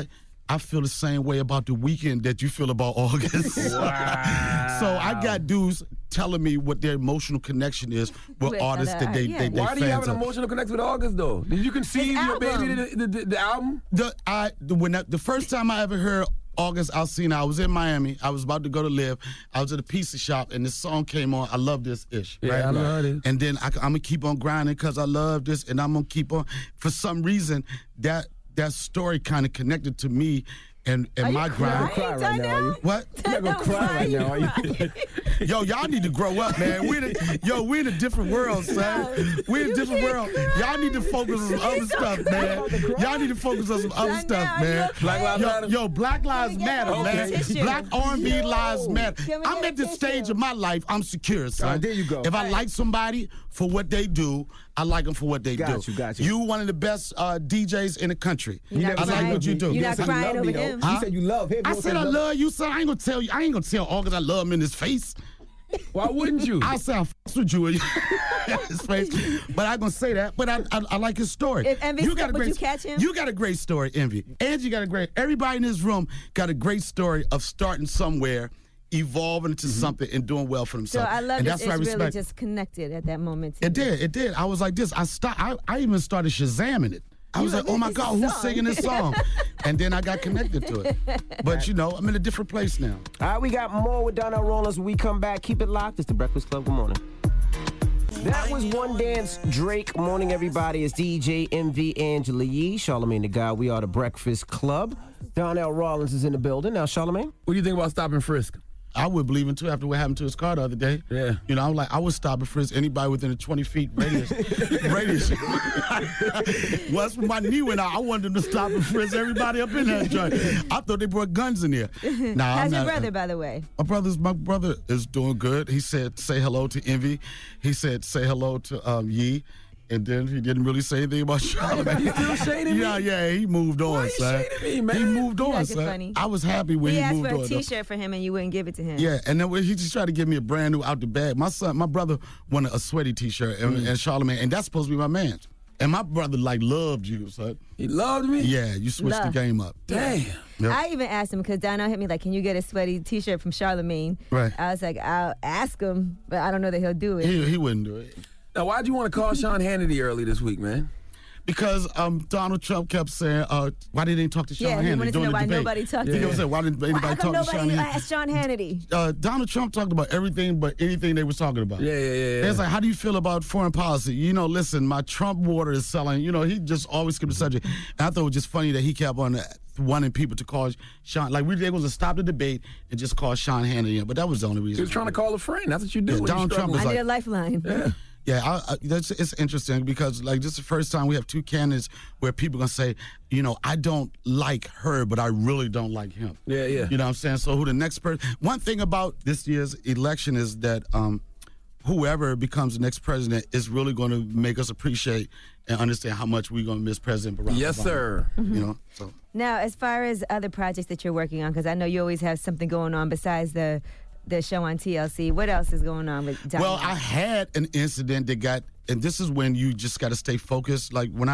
I feel the same way about the weekend that you feel about August. Wow. So I got dudes telling me what their emotional connection is with artists that they Why do you have an emotional connection with August, though? Did you conceive your baby the album? The first time I ever heard August Alsina, I was in Miami. I was about to go to live. I was at a pizza shop, and this song came on. I love this ish. Yeah, right? I love it. And then I'm gonna keep on grinding because I love this, and I'm gonna keep on. For some reason, that story kind of connected to me and my grind. You're gonna cry right now, are you? What? You're not gonna cry right now, are you? Yo, y'all need to grow up, man. We're in a different world, son. We're in a different world. Y'all need to focus on some other stuff, man. Y'all need to focus on some other stuff, man. Black Lives Matter? Yo, Black Lives Matter, man. Black R&B lives matter. I'm at this stage of my life, I'm secure, son. There you go. If I like somebody for what they do, I like them for what they do. Got you. You one of the best DJs in the country. You're not I like crying. what you do. You're not crying over him. You said you love him. I said I love you, son. I ain't gonna tell August I love him in his face. Why wouldn't you? I say I f*** with you in his face, but I'm gonna say that. But I like his story. If Envy got a would great, you catch him? You got a great story, Envy. Angie got a great. Everybody in this room got a great story of starting somewhere, evolving into something, and doing well for So themselves. I love and this. that's what I It's really respect. just connected at that moment. It did. I was like this. I even started Shazamming it. I was like, oh my God, who's singing this song? And then I got connected to it. But, I'm in a different place now. All right, we got more with Donnell Rawlings when we come back. Keep it locked. It's the Breakfast Club. Good morning. That was One Dance Drake. Morning, everybody. It's DJ MV Angela Yee, Charlamagne the God. We are the Breakfast Club. Donnell Rawlings is in the building. Now, Charlamagne? What do you think about stopping Frisk? I would believe in too after what happened to his car the other day. Yeah. I'm like, I would stop and frisk anybody within a 20 feet radius. Once my knee went out, I wanted them to stop and frisk everybody up in that joint. I thought they brought guns in there. Nah, How's your brother, by the way? My brother is doing good. He said, say hello to Envy. He said, say hello to Yee. And then he didn't really say anything about Charlamagne. He's still shading me? Yeah, he moved on, Why son. you shading me, man? He moved on, That's son. funny. I was happy when he moved on. He asked for a T-shirt for him, and you wouldn't give it to him. Yeah, and then he just tried to give me a brand new out the bag. My brother wanted a sweaty T-shirt, and Charlamagne, and that's supposed to be my man. And my brother loved you, son. He loved me? Yeah, you switched the game up. Damn. Yep. I even asked him because Donnell hit me like, "Can you get a sweaty T-shirt from Charlamagne?" Right. I was like, "I'll ask him, but I don't know that he'll do it." He wouldn't do it. Now, why'd you want to call Sean Hannity early this week, man? Because Donald Trump kept saying, why didn't he talk to Sean Hannity? He wanted to know why nobody talked to him. He said, why didn't anybody How come talk to Sean nobody Hannity? asked Sean Hannity? Donald Trump talked about everything but anything they was talking about. Yeah. It's like, how do you feel about foreign policy? Listen, my Trump water is selling. He just always kept the subject. And I thought it was just funny that he kept on wanting people to call Sean. Like, they was to stop the debate and just call Sean Hannity in. But that was the only reason. He was trying to call a friend. That's what you do. Yeah, when Donald you're Trump was I like, need a lifeline. Yeah. Yeah, it's interesting because, this is the first time we have two candidates where people are going to say, I don't like her, but I really don't like him. Yeah. You know what I'm saying? So who the next person... One thing about this year's election is that whoever becomes the next president is really going to make us appreciate and understand how much we're going to miss President Barack Obama. Yes, sir. So... Now, as far as other projects that you're working on, because I know you always have something going on besides the show on TLC. What else is going on with Donald? Well, I had an incident that and this is when you just got to stay focused. Like when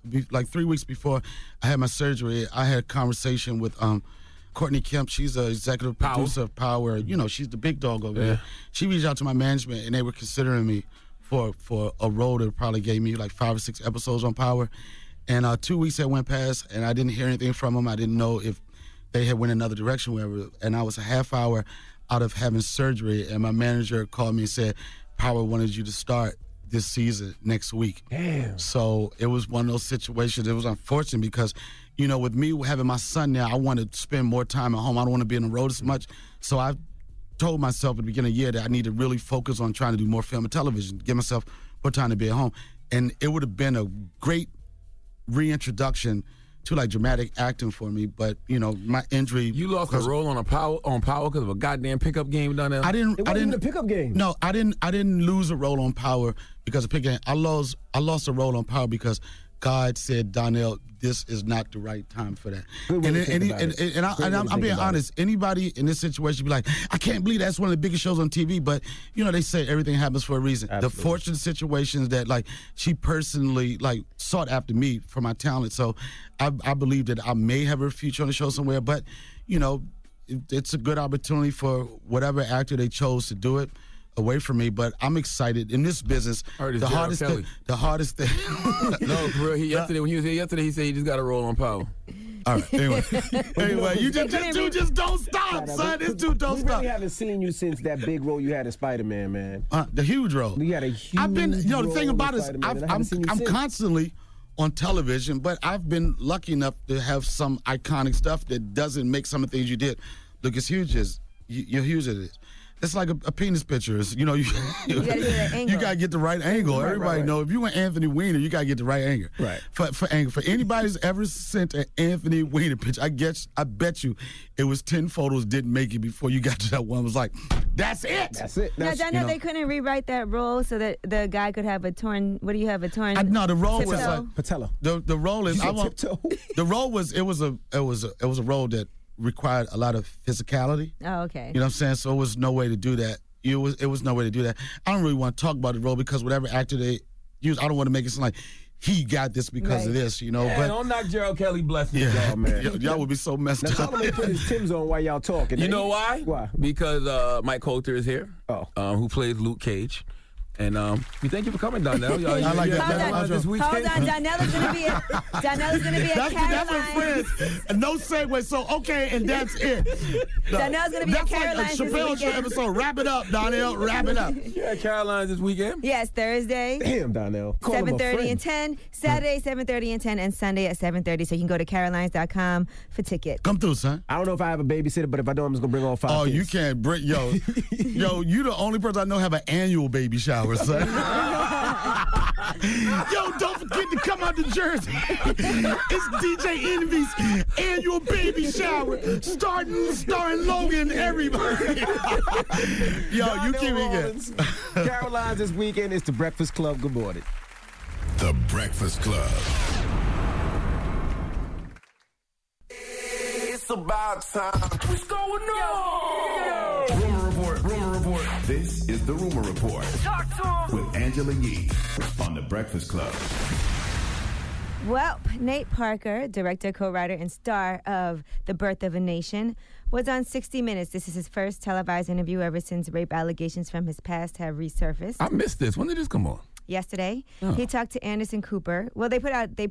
3 weeks before I had my surgery, I had a conversation with Courtney Kemp. She's an executive producer of Power. She's the big dog over there. She reached out to my management and they were considering me for a role that probably gave me like 5 or 6 episodes on Power. And 2 weeks had went past and I didn't hear anything from them. I didn't know if they had went another direction, whatever. And I was a half hour out of having surgery, and my manager called me and said, Power wanted you to start this season next week. Damn. So it was one of those situations. It was unfortunate because, with me having my son now, I want to spend more time at home. I don't want to be on the road as much. So I told myself at the beginning of the year that I need to really focus on trying to do more film and television, give myself more time to be at home. And it would have been a great reintroduction to dramatic acting for me, but my injury. You lost a role on Power because of a goddamn pickup game down there. I didn't a pickup game. No, I didn't lose a role on Power because of pickup game. I lost a role on Power because God said, Donnell, this is not the right time for that. I'm being honest. Anybody in this situation be like, I can't believe that's one of the biggest shows on TV. But, you know, they say everything happens for a reason. Absolutely. The fortunate situations that, like, she personally, like, sought after me for my talent. So I believe that I may have a future on the show somewhere. But, you know, it's a good opportunity for whatever actor they chose to do it away from me. But I'm excited in this business. The hardest thing. No, for real. Yesterday, when he was here yesterday, he said he just got to roll on Power. All right. Anyway, you just don't stop, son. This dude don't we stop. really haven't seen you since that big role you had in Spider-Man, man. The huge role. You had a huge I've been, you know, the thing role about in it is Spider-Man, I'm constantly on television, but I've been lucky enough to have some iconic stuff that doesn't make some of the things you did look as huge as you're huge as it is. It's like a penis picture. It's, you know, you gotta get the right angle. Everybody know if you want Anthony Weiner, you gotta get the right angle. Right. For angle. For anybody who's ever sent an Anthony Weiner picture, I bet you it was 10 photos didn't make it before you got to that one. It was like, that's it. That's it. Now, Donnell, they couldn't rewrite that role so that the guy could have a torn. What do you have? A torn? No, the role was tiptoe? like patella. The role is the role was it was a role that required a lot of physicality. Oh, okay. You know what I'm saying? So it was no way to do that. It was no way to do that. I don't really want to talk about the role because whatever actor they use, I don't want to make it sound like he got this because of this, you know. Yeah, but don't knock Gerald Kelly blessings, y'all, man. Y'all would be so messed now, up. tell him to put his Timbs on while y'all talking. You know why? Why? Because Mike Coulter is here, who plays Luke Cage. And we thank you for coming, Donnell. I like that. Hold on, Donnell is going to be at That's my friends. No segue. So and that's it. Donnell's going to be at Caroline's this Chappelle weekend. Show episode. Wrap it up, Donnell. Wrap it up. Yeah, Caroline's this weekend. Yes, Thursday. Damn, Donnell. 7:30 and 10. Saturday 7:30 and 10, and Sunday at 7:30. So you can go to carolines.com for tickets. Come through, son. I don't know if I have a babysitter, but if I do, I'm just gonna bring all 5 kids. You can't bring you the only person I know have an annual baby shower, son. Yo, don't forget to come out to Jersey. It's DJ Envy's annual baby shower, starring Logan and everybody. Yo, you keep me good. Caroline's this weekend is the Breakfast Club. Good morning. The Breakfast Club. It's about time. What's going on? Rumor report. This is the Rumor Report. Talk to him. With Angela Yee on The Breakfast Club. Well, Nate Parker, director, co-writer, and star of The Birth of a Nation, was on 60 Minutes. This is his first televised interview ever since rape allegations from his past have resurfaced. I missed this. When did this come on? Yesterday. Oh. He talked to Anderson Cooper. Well, they put out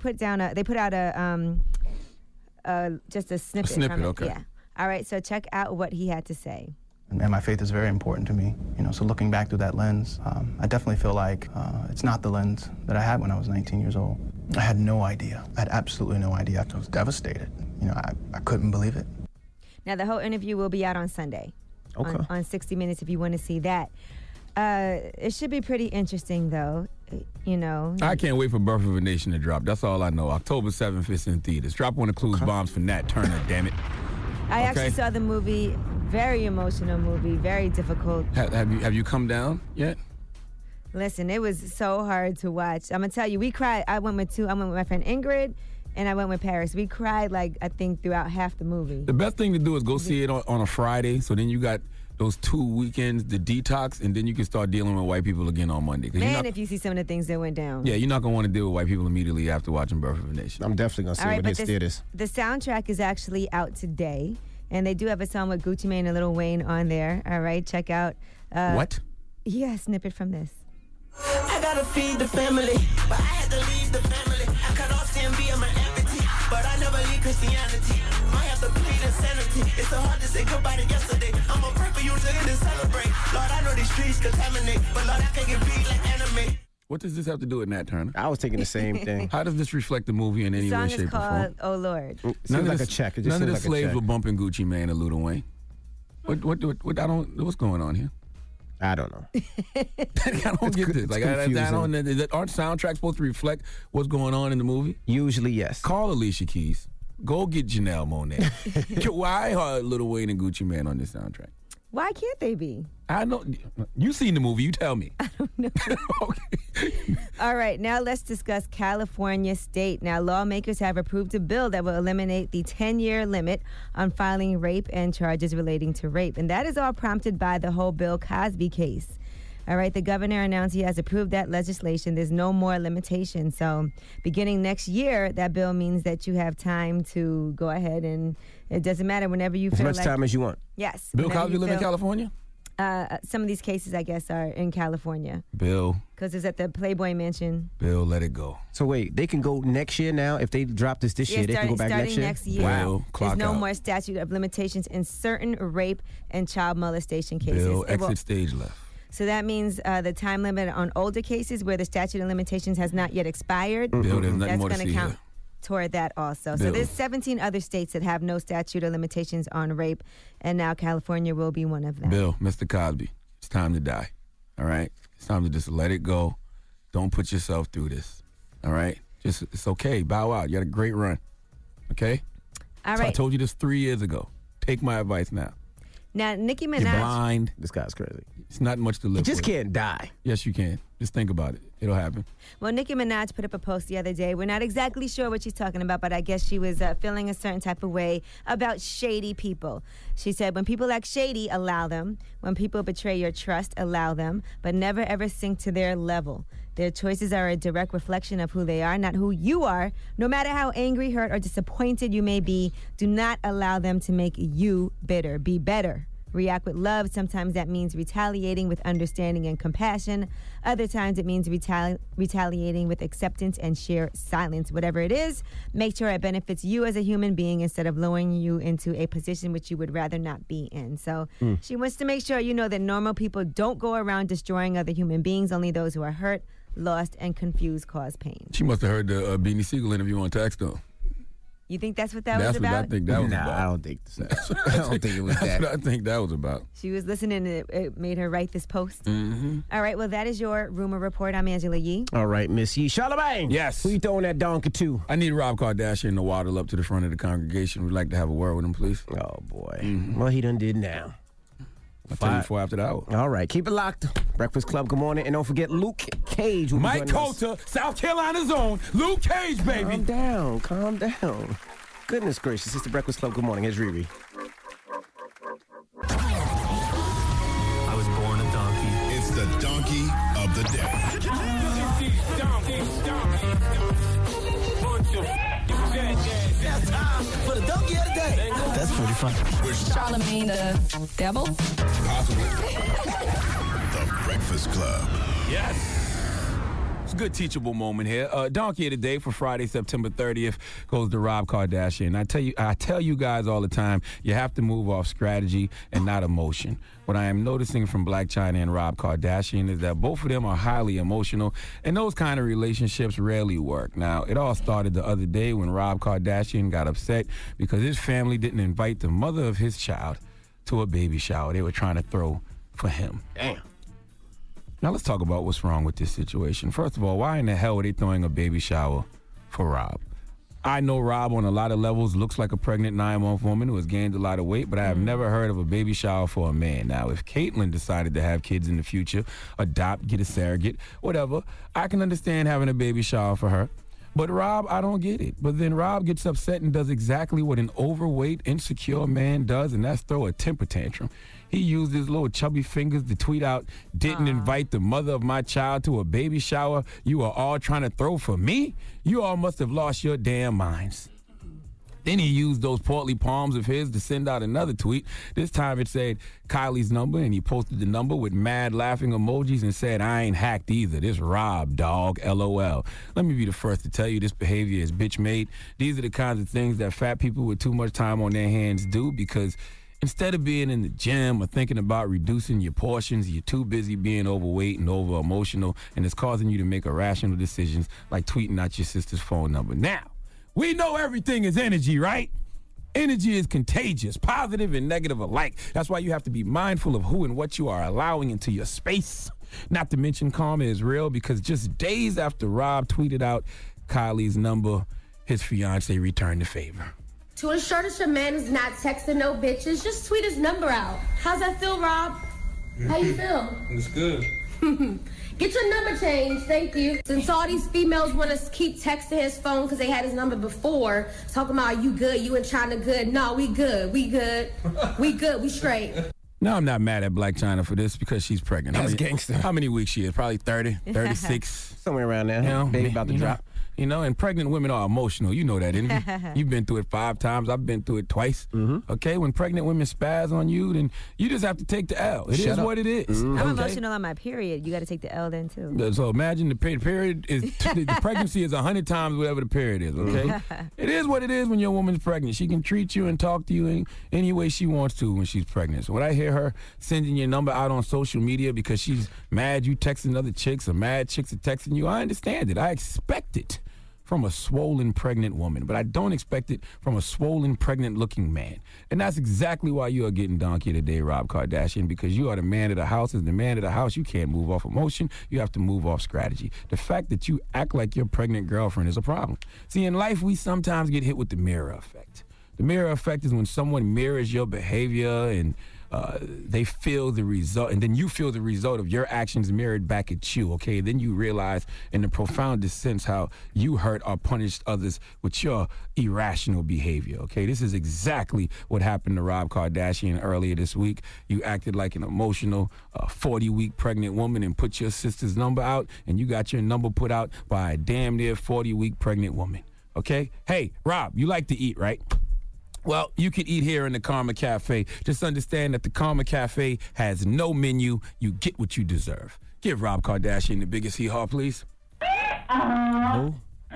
just a snippet. From it. Okay. Yeah. All right, so check out what he had to say. And my faith is very important to me. You know, so looking back through that lens, I definitely feel like it's not the lens that I had when I was 19 years old. I had no idea. I had absolutely no idea. I was devastated. You know, I couldn't believe it. Now, the whole interview will be out on Sunday. Okay. On 60 Minutes if you want to see that. It should be pretty interesting, though. You know. I can't wait for Birth of a Nation to drop. That's all I know. October 7th, it's in theaters. Drop one of Clues Bombs for Nat Turner, damn it. I actually saw the movie. Very emotional movie. Very difficult. Have you come down yet? Listen, it was so hard to watch. I'm gonna tell you, we cried. I went with my friend Ingrid, and I went with Paris. We cried I think throughout half the movie. The best thing to do is go see it on a Friday. So then you got those 2 weekends, the detox, and then you can start dealing with white people again on Monday. Man, if you see some of the things that went down. Yeah, you're not going to want to deal with white people immediately after watching Birth of a Nation. I'm definitely going to see it when it hits theaters. The soundtrack is actually out today, and they do have a song with Gucci Mane and Lil Wayne on there. All right, check out. What? Yeah, a snippet from this. I gotta feed the family, but I had to leave the family. I cut off CMB on my empathy, but I never leave Christianity. Might have to plead insanity. It's so hard to say goodbye to yesterday. I'm a pray for you to celebrate. Lord, I know these streets contaminate, but Lord, I can't get beat like anime. What does this have to do with Nat Turner? I was thinking the same thing. How does this reflect the movie in any way, shape, or form? The song is called Oh Lord. None of a check. None of the slaves were bumping Gucci Mane and Lil Wayne. What's going on here? I don't know. I don't get this. Aren't soundtracks supposed to reflect what's going on in the movie? Usually, yes. Call Alicia Keys. Go get Janelle Monáe. Why are Lil Wayne and Gucci Mane on this soundtrack? Why can't they be? I know. You seen the movie. You tell me. All right, now let's discuss California State. Now, lawmakers have approved a bill that will eliminate the 10-year limit on filing rape and charges relating to rape. And that is all prompted by the whole Bill Cosby case. All right, the governor announced he has approved that legislation. There's no more limitation. So beginning next year, that bill means that you have time to go ahead and it doesn't matter whenever you feel like. As much time as you want. Yes. Bill Cosby live in California? Some of these cases, I guess, are in California. Bill. Because it's at the Playboy Mansion. Bill, let it go. So wait, they can go next year now? If they drop this year, they can go back starting next year. Wow. There's no more statute of limitations in certain rape and child molestation cases. Bill, exit stage left. So that means the time limit on older cases where the statute of limitations has not yet expired, Bill, there's nothing that's more to going to see count here. toward that also. Bill. So there's 17 other states that have no statute of limitations on rape, and now California will be one of them. Bill, Mr. Cosby, it's time to die. All right? It's time to just let it go. Don't put yourself through this. All right? Just it's okay. Bow out. You had a great run. Okay? All So I right. told you this 3 years ago. Take my advice now. Now, Nicki You're Minaj. blind. This guy's crazy. It's not much to live You just with. can't die. Yes, you can. Just think about it. It'll happen. Well, Nicki Minaj put up a post the other day. We're not exactly sure what she's talking about, but I guess she was feeling a certain type of way about shady people. She said, when people act shady, allow them. When people betray your trust, allow them. But never ever sink to their level. Their choices are a direct reflection of who they are, not who you are. No matter how angry, hurt, or disappointed you may be, do not allow them to make you bitter. Be better. React with love. Sometimes that means retaliating with understanding and compassion. Other times it means retaliating with acceptance and sheer silence. Whatever it is, make sure it benefits you as a human being instead of lowering you into a position which you would rather not be in. So she wants to make sure you know that normal people don't go around destroying other human beings. Only those who are hurt, lost, and confused cause pain. She must have heard the Beanie Siegel interview on Tax though. You think that's what that was That's what about? I think that was about. I don't think so. I don't think it was That's that. what I think that was about. She was listening and it made her write this post. Mm-hmm. All right, well, that is your rumor report. I'm Angela Yee. All right, Miss Yee. Charlamagne. Yes. Who you throwing that donkey to? I need Rob Kardashian to waddle up to the front of the congregation. We'd like to have a word with him, please. Oh, boy. Well, he done did now. I'll tell you before after the hour. All right, keep it locked. Breakfast Club, good morning. And don't forget Luke Cage. Will be Mike joining us. Coulter, South Carolina's own Luke Cage, baby. Calm down. Goodness gracious, it's the Breakfast Club. Good morning. Here's Riri. I was born a donkey. It's the donkey of the day. That's time for the donkey of the day. That's pretty fun. Charlamagne the devil? Possibly. The Breakfast Club. Yes. It's a good teachable moment here. Donkey of the Day for Friday, September 30th goes to Rob Kardashian. I tell you guys all the time, you have to move off strategy and not emotion. What I am noticing from Blac Chyna and Rob Kardashian is that both of them are highly emotional, and those kind of relationships rarely work. Now, it all started the other day when Rob Kardashian got upset because his family didn't invite the mother of his child to a baby shower they were trying to throw for him. Damn. Now let's talk about what's wrong with this situation. First of all, why in the hell are they throwing a baby shower for Rob? I know Rob on a lot of levels looks like a pregnant 9-month woman who has gained a lot of weight, but I have never heard of a baby shower for a man. Now, if Caitlyn decided to have kids in the future, adopt, get a surrogate, whatever, I can understand having a baby shower for her. But Rob, I don't get it. But then Rob gets upset and does exactly what an overweight, insecure man does, and that's throw a temper tantrum. He used his little chubby fingers to tweet out, didn't invite the mother of my child to a baby shower you are all trying to throw for me? You all must have lost your damn minds. Then he used those portly palms of his to send out another tweet. This time it said Kylie's number, and he posted the number with mad laughing emojis and said, I ain't hacked either. This Rob, dog, LOL. Let me be the first to tell you this behavior is bitch made. These are the kinds of things that fat people with too much time on their hands do because instead of being in the gym or thinking about reducing your portions, you're too busy being overweight and over-emotional, and it's causing you to make irrational decisions like tweeting out your sister's phone number. Now, we know everything is energy, right? Energy is contagious, positive and negative alike. That's why you have to be mindful of who and what you are allowing into your space. Not to mention karma is real because just days after Rob tweeted out Kylie's number, his fiance returned the favor. To ensure that your man is not texting no bitches, just tweet his number out. How's that feel, Rob? How you feel? It's good. Get your number changed, thank you. Since all these females want to keep texting his phone because they had his number before, talking about you good, you and China good. No, we good, we good, we good, we straight. No, I'm not mad at Black China for this because she's pregnant. That's gangster. How many weeks she is? Probably 30, 36. Somewhere around there. You know, Baby about to drop. You know, and pregnant women are emotional. You know that, didn't you? You've been through it 5 times. I've been through it twice. Okay, when pregnant women spaz on you, then you just have to take the L. It is what it is. I'm emotional on my period. You got to take the L then, too. So imagine the period is, the pregnancy is 100 times whatever the period is, okay? It is what it is when your woman's pregnant. She can treat you and talk to you any way she wants to when she's pregnant. So when I hear her sending your number out on social media because she's mad you texting other chicks or mad chicks are texting you, I understand it. I expect it from a swollen pregnant woman, but I don't expect it from a swollen pregnant looking man. And that's exactly why you are getting donkey today, Rob Kardashian, because you are the man of the house. As the man of the house, you can't move off emotion. You have to move off strategy. The fact that you act like your pregnant girlfriend is a problem. See, in life, we sometimes get hit with the mirror effect. The mirror effect is when someone mirrors your behavior and they feel the result, and then you feel the result of your actions mirrored back at you, okay? Then you realize in the profoundest sense how you hurt or punished others with your irrational behavior, okay? This is exactly what happened to Rob Kardashian earlier this week. You acted like an emotional 40-week pregnant woman and put your sister's number out, and you got your number put out by a damn near 40-week pregnant woman, okay? Hey, Rob, you like to eat, right? Well, you can eat here in the Karma Cafe. Just understand that the Karma Cafe has no menu. You get what you deserve. Give Rob Kardashian the biggest hee-haw, please. Oh.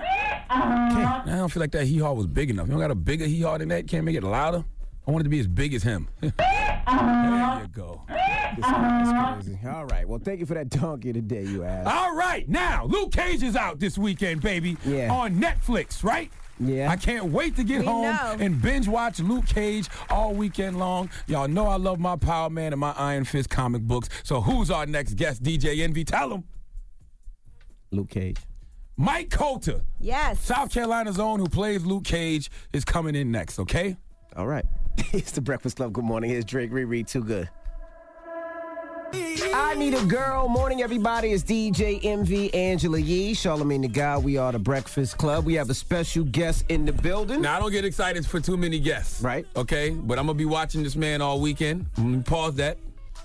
I don't feel like that hee-haw was big enough. You don't got a bigger hee-haw than that? Can't make it louder? I want it to be as big as him. There you go. That's crazy. All right. Well, thank you for that donkey today, you ass. All right. Now, Luke Cage is out this weekend, baby. Yeah. On Netflix, right? Yeah. I can't wait to get home and binge watch Luke Cage all weekend long. Y'all know I love my Power Man and my Iron Fist comic books. So who's our next guest, DJ Envy? Tell him. Luke Cage. Mike Coulter. Yes. South Carolina's own, who plays Luke Cage, is coming in next, okay? All right. It's the Breakfast Club. Good morning. Here's Drake Riri. Too good. I Need a Girl. Morning, everybody. It's DJ MV, Angela Yee, Charlamagne the God. We are the Breakfast Club. We have a special guest in the building. Now, I don't get excited for too many guests. Right. Okay? But I'm going to be watching this man all weekend. I'm going to pause that.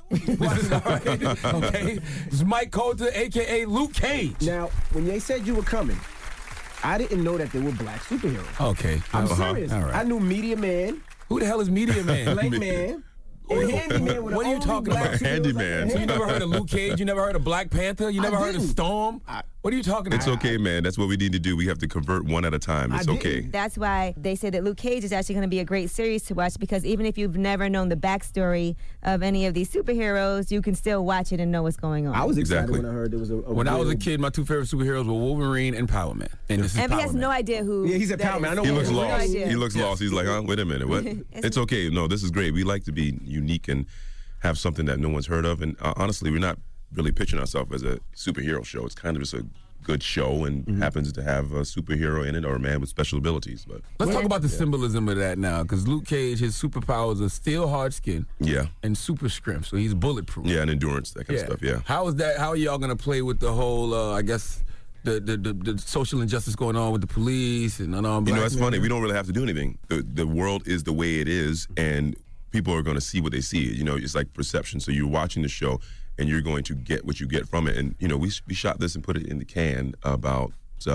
Okay? It's Mike Coulter, a.k.a. Luke Cage. Now, when they said you were coming, I didn't know that they were black superheroes. Okay. I'm serious. All right. I knew Media Man. Who the hell is Media Man? Blake Man. Handyman. What are you talking about? Handyman. So you never heard of Luke Cage? You never heard of Black Panther? You never heard of Storm? What are you talking about? It's okay, man. That's what we need to do. We have to convert one at a time. It's okay. That's why they say that Luke Cage is actually going to be a great series to watch, because even if you've never known the backstory of any of these superheroes, you can still watch it and know what's going on. I was excited when I heard there was a When I was a kid, my two favorite superheroes were Wolverine and Power Man. And this is Envy Power has Man. no idea who. Yeah, he's a Power Man. I know He looks no lost. idea. He looks lost. He's like, huh? Wait a minute. What? It's okay. No, this is great. We like to be unique and have something that no one's heard of. And honestly, we're not really pitching ourselves as a superhero show. It's kind of just a good show and happens to have a superhero in it or a man with special abilities. But let's talk about the symbolism of that now, because Luke Cage, his superpowers are steel hard skin, and super strength, so he's bulletproof. Yeah, and endurance, that kind of stuff. Yeah. How is that? How are y'all gonna play with the whole? I guess the social injustice going on with the police and unarmed black men? It's funny. We don't really have to do anything. The world is the way it is, and people are going to see what they see. It's like perception. So you're watching the show, and you're going to get what you get from it. And, we shot this and put it in the can about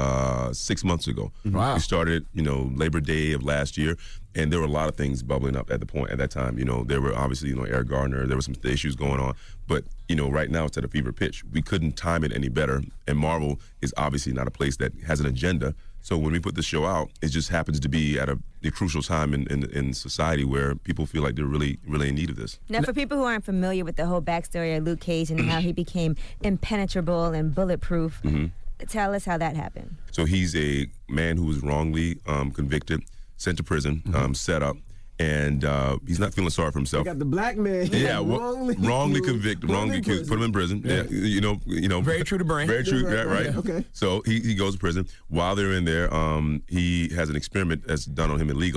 6 months ago. Wow. We started, Labor Day of last year, and there were a lot of things bubbling up at that time. There were obviously, Eric Gardner, there were some issues going on. But, right now it's at a fever pitch. We couldn't time it any better. And Marvel is obviously not a place that has an agenda. So when we put the show out, it just happens to be at a crucial time in society where people feel like they're really, really in need of this. Now, for people who aren't familiar with the whole backstory of Luke Cage and how he became impenetrable and bulletproof, tell us how that happened. So he's a man who was wrongly convicted, sent to prison, set up, and he's not feeling sorry for himself. You got the black man. Yeah, wrongly convicted, wrongly accused, put him in prison. Yeah, very true to brain. Very true, right? Yeah, okay. So he goes to prison. While they're in there, he has an experiment that's done on him illegally,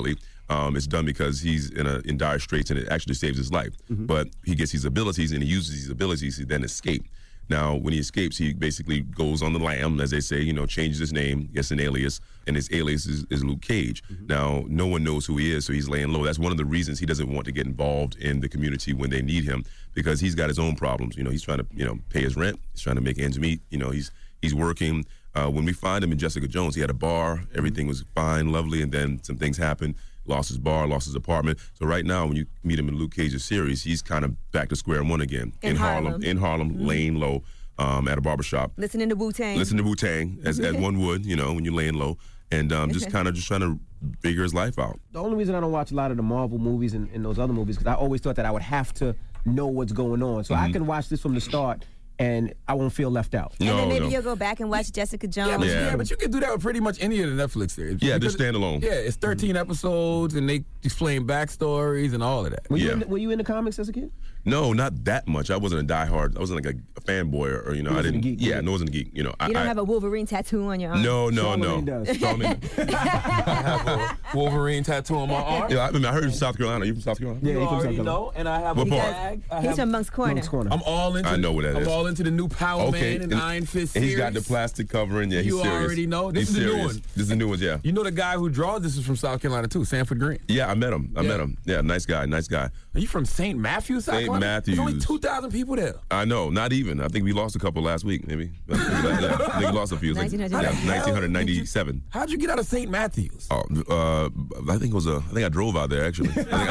It's done because he's in dire straits, and it actually saves his life. But he gets these abilities, and he uses these abilities to then escape. Now, when he escapes, he basically goes on the lam, as they say, changes his name, gets an alias, and his alias is Luke Cage. Now, no one knows who he is, so he's laying low. That's one of the reasons he doesn't want to get involved in the community when they need him, because he's got his own problems. He's trying to, pay his rent. He's trying to make ends meet. He's working. When we find him in Jessica Jones, he had a bar. Everything was fine, lovely, and then some things happened. Lost his bar, lost his apartment. So right now, when you meet him in Luke Cage's series, he's kind of back to square one again. In Harlem, laying low at a barbershop. Listening to Wu-Tang. Listening to Wu-Tang, as one would, when you're laying low. And just trying to figure his life out. The only reason I don't watch a lot of the Marvel movies and those other movies, because I always thought that I would have to know what's going on. So I can watch this from the start, and I won't feel left out. And then maybe you'll go back and watch Jessica Jones. But you can do that with pretty much any of the Netflix series. Yeah, they're standalone. Yeah, it's 13 episodes, and they explain backstories and all of that. Were you in the comics as a kid? No, not that much. I wasn't a diehard. I wasn't like a fanboy, or I didn't. A geek, yeah, no, I wasn't a geek. You don't have a Wolverine tattoo on your arm. No. Charlamagne does. Charlamagne. I have a Wolverine tattoo on my arm. Yeah, I heard you're from South Carolina. You from South Carolina? Yeah, you he's from South already Carolina. know. And I have What a part? bag. He's from Monk's Corner. I'm all into. I know what that is. I'm all into the new Power Man and Iron Fist series. He's got the plastic covering. Yeah, he's You serious. already know. This He's is the new serious. one. This is the new one. Yeah. You know the guy who draws this is from South Carolina too, Sanford Green. Yeah, I met him. I met him. Yeah, nice guy. Are you from St. Matthews, South Carolina? Matthews. There's only 2,000 people there. I know, not even. I think we lost a couple last week, maybe. I think we lost a few. It was like 1997. How'd you get out of St. Matthews? I think I drove out there actually.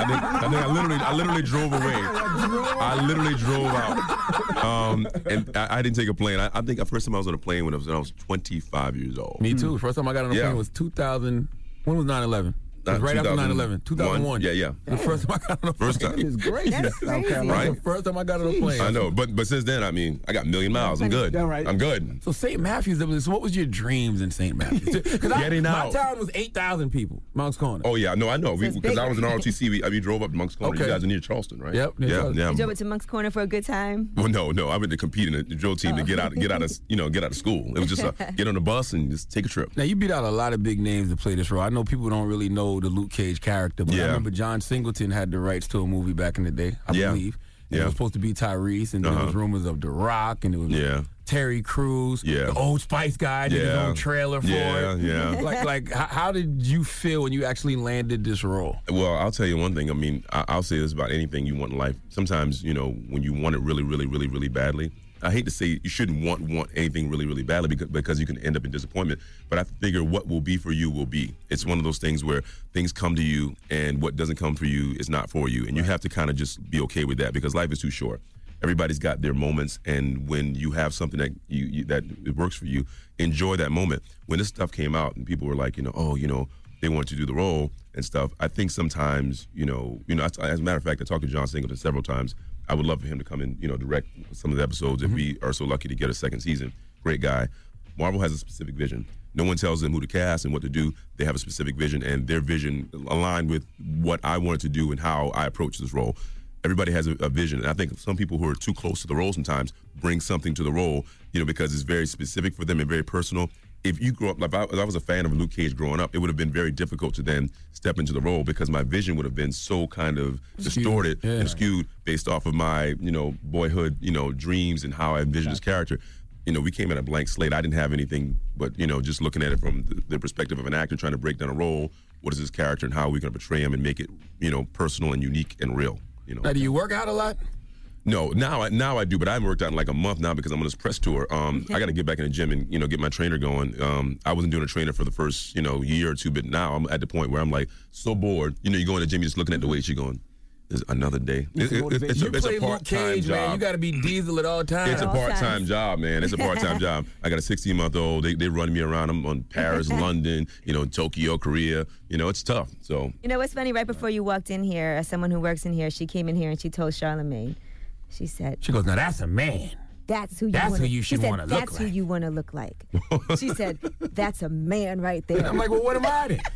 I literally drove away. I literally drove out. And I didn't take a plane. I think the first time I was on a plane when I was 25 years old. Me too. First time I got on a plane was 2000. When was 9/11? It was right after 9/11. 2001. Yeah. The first time I got on a plane. First time. It's great. That's crazy. Right? The first time I got on a plane. I know, but since then, I got a million miles. I'm good. Yeah, right. I'm good. So St. Matthews, so what was your dreams in St. Matthews? Getting out. My town was 8,000 people, Monk's Corner. Oh yeah, no, I know. So it's Because I bigger. was in ROTC, we drove up to Monk's Corner. Okay. You guys are near Charleston, right? Yep, near Yeah. Charleston. You drove it to Monk's Corner for a good time. Well, no. I went to compete in the drill team to get out of school. It was just get on the bus and just take a trip. Now, you beat out a lot of big names to play this role. I know people don't really know the Luke Cage character, but I remember John Singleton had the rights to a movie back in the day, I believe. And it was supposed to be Tyrese, and there was rumors of The Rock, and it was Terry Crews, the Old Spice guy, did his own trailer for it. Yeah. Like, how did you feel when you actually landed this role? Well, I'll tell you one thing. I mean, I'll say this about anything you want in life. Sometimes, when you want it really, really, really, really badly, I hate to say you shouldn't want anything really, really badly because you can end up in disappointment. But I figure what will be for you will be. It's one of those things where things come to you, and what doesn't come for you is not for you. And you have to kind of just be okay with that, because life is too short. Everybody's got their moments, and when you have something that that it works for you, enjoy that moment. When this stuff came out and people were like, they wanted to do the role and stuff, I think sometimes, as a matter of fact, I talked to John Singleton several times. I would love for him to come and, direct some of the episodes if we are so lucky to get a second season. Great guy. Marvel has a specific vision. No one tells them who to cast and what to do. They have a specific vision, and their vision aligned with what I wanted to do and how I approach this role. Everybody has a vision, and I think some people who are too close to the role sometimes bring something to the role, because it's very specific for them and very personal. If you grew up, like I was a fan of Luke Cage growing up, it would have been very difficult to then step into the role, because my vision would have been so kind of distorted and skewed based off of my, boyhood, dreams and how I envisioned this character. We came at a blank slate. I didn't have anything but, just looking at it from the perspective of an actor trying to break down a role. What is this character and how are we going to portray him and make it, personal and unique and real? Now, do you work out a lot? No, now I do, but I haven't worked out in like a month now because I'm on this press tour. I got to get back in the gym and get my trainer going. I wasn't doing a trainer for the first year or two, but now I'm at the point where I'm like so bored. You go in the gym, you're just looking at the weights, you're going, "There's another day." It's a part-time job. Man. You got to be diesel at all times. It's a part-time job, man. It's a part-time job. I got a 16-month-old. They run me around. I'm on Paris, London, Tokyo, Korea. It's tough. So what's funny? Right before you walked in here, someone who works in here, she came in here and she told Charlamagne. She said, "She goes, now that's a man. That's who you. That's who you should want to look like. That's who you want to look like." She said, "That's a man right there." I'm like, well, what am I then?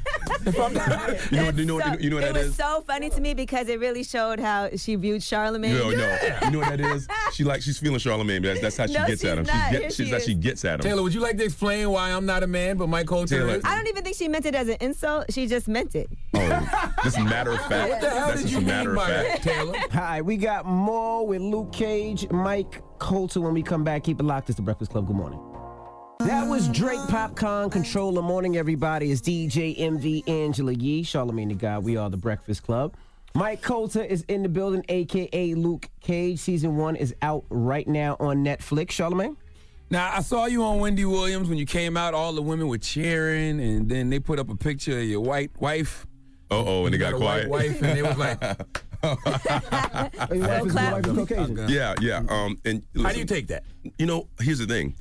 You know what that is? It was so funny to me because it really showed how she viewed Charlamagne. No. You know what that is? She's feeling Charlamagne. That's how she gets at him. She gets at him. Taylor, would you like to explain why I'm not a man, but Mike Holter is? I don't even think she meant it as an insult. She just meant it. Oh, just matter of fact. What the hell That's did just you a mean matter by of that, fact. Taylor? All right, we got more with Luke Cage, Mike Coulter. When we come back, keep it locked. It's The Breakfast Club. Good morning. That was Drake, Popcorn, Controller. Morning, everybody. It's DJ MV, Angela Yee, Charlamagne the God. We are The Breakfast Club. Mike Coulter is in the building, a.k.a. Luke Cage. Season 1 is out right now on Netflix. Charlamagne? Now, I saw you on Wendy Williams when you came out. All the women were cheering, and then they put up a picture of your white wife. And they got quiet. White wife, and they was like, Your wife is Caucasian. Yeah. And listen, how do you take that? You know, here's the thing.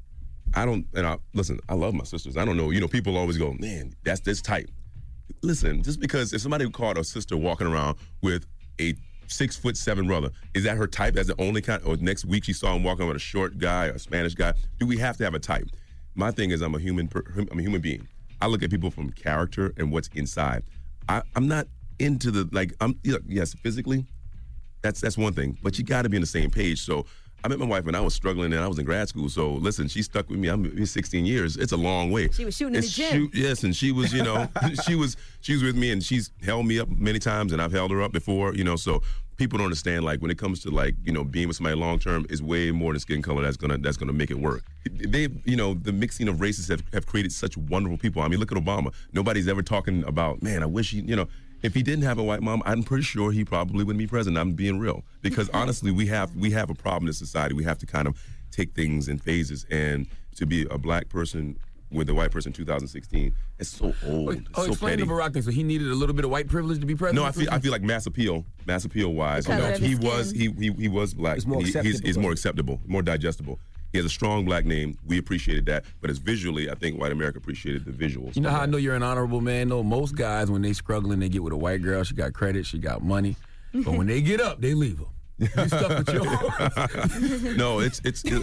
Listen, I love my sisters. I don't know. You know, people always go, man, that's this type. Listen, just because if somebody caught a sister walking around with a 6'7" brother, is that her type? That's the only kind? Or next week she saw him walking with a short guy, a Spanish guy. Do we have to have a type? My thing is, I'm a human being. I look at people from character and what's inside. I'm not into yes, physically, that's one thing, but you got to be on the same page. So I met my wife when I was struggling and I was in grad school. So listen, she stuck with me. I'm 16 years. It's a long way. She was shooting in the gym. Yes, and she was, she was with me, and she's held me up many times, and I've held her up before. So people don't understand, like, when it comes to, like, being with somebody long term is way more than skin color that's gonna make it work. They, the mixing of races have created such wonderful people. I mean, look at Obama. Nobody's ever talking about, man, I wish he, if he didn't have a white mom, I'm pretty sure he probably wouldn't be president. I'm being real. Because honestly, we have a problem in society. We have to kind of take things in phases. And to be a black person with a white person in 2016, it's so old. It's so explain petty. the Barack thing. So he needed a little bit of white privilege to be president? No, I feel like mass appeal wise, he was black. He's more acceptable, more digestible. He has a strong black name. We appreciated that. But as visually, I think white America appreciated the visuals. You know how I know you're an honorable man, though? Most guys, when they struggling, they get with a white girl. She got credit. She got money. But when they get up, they leave her. You stuck with yours. No, it's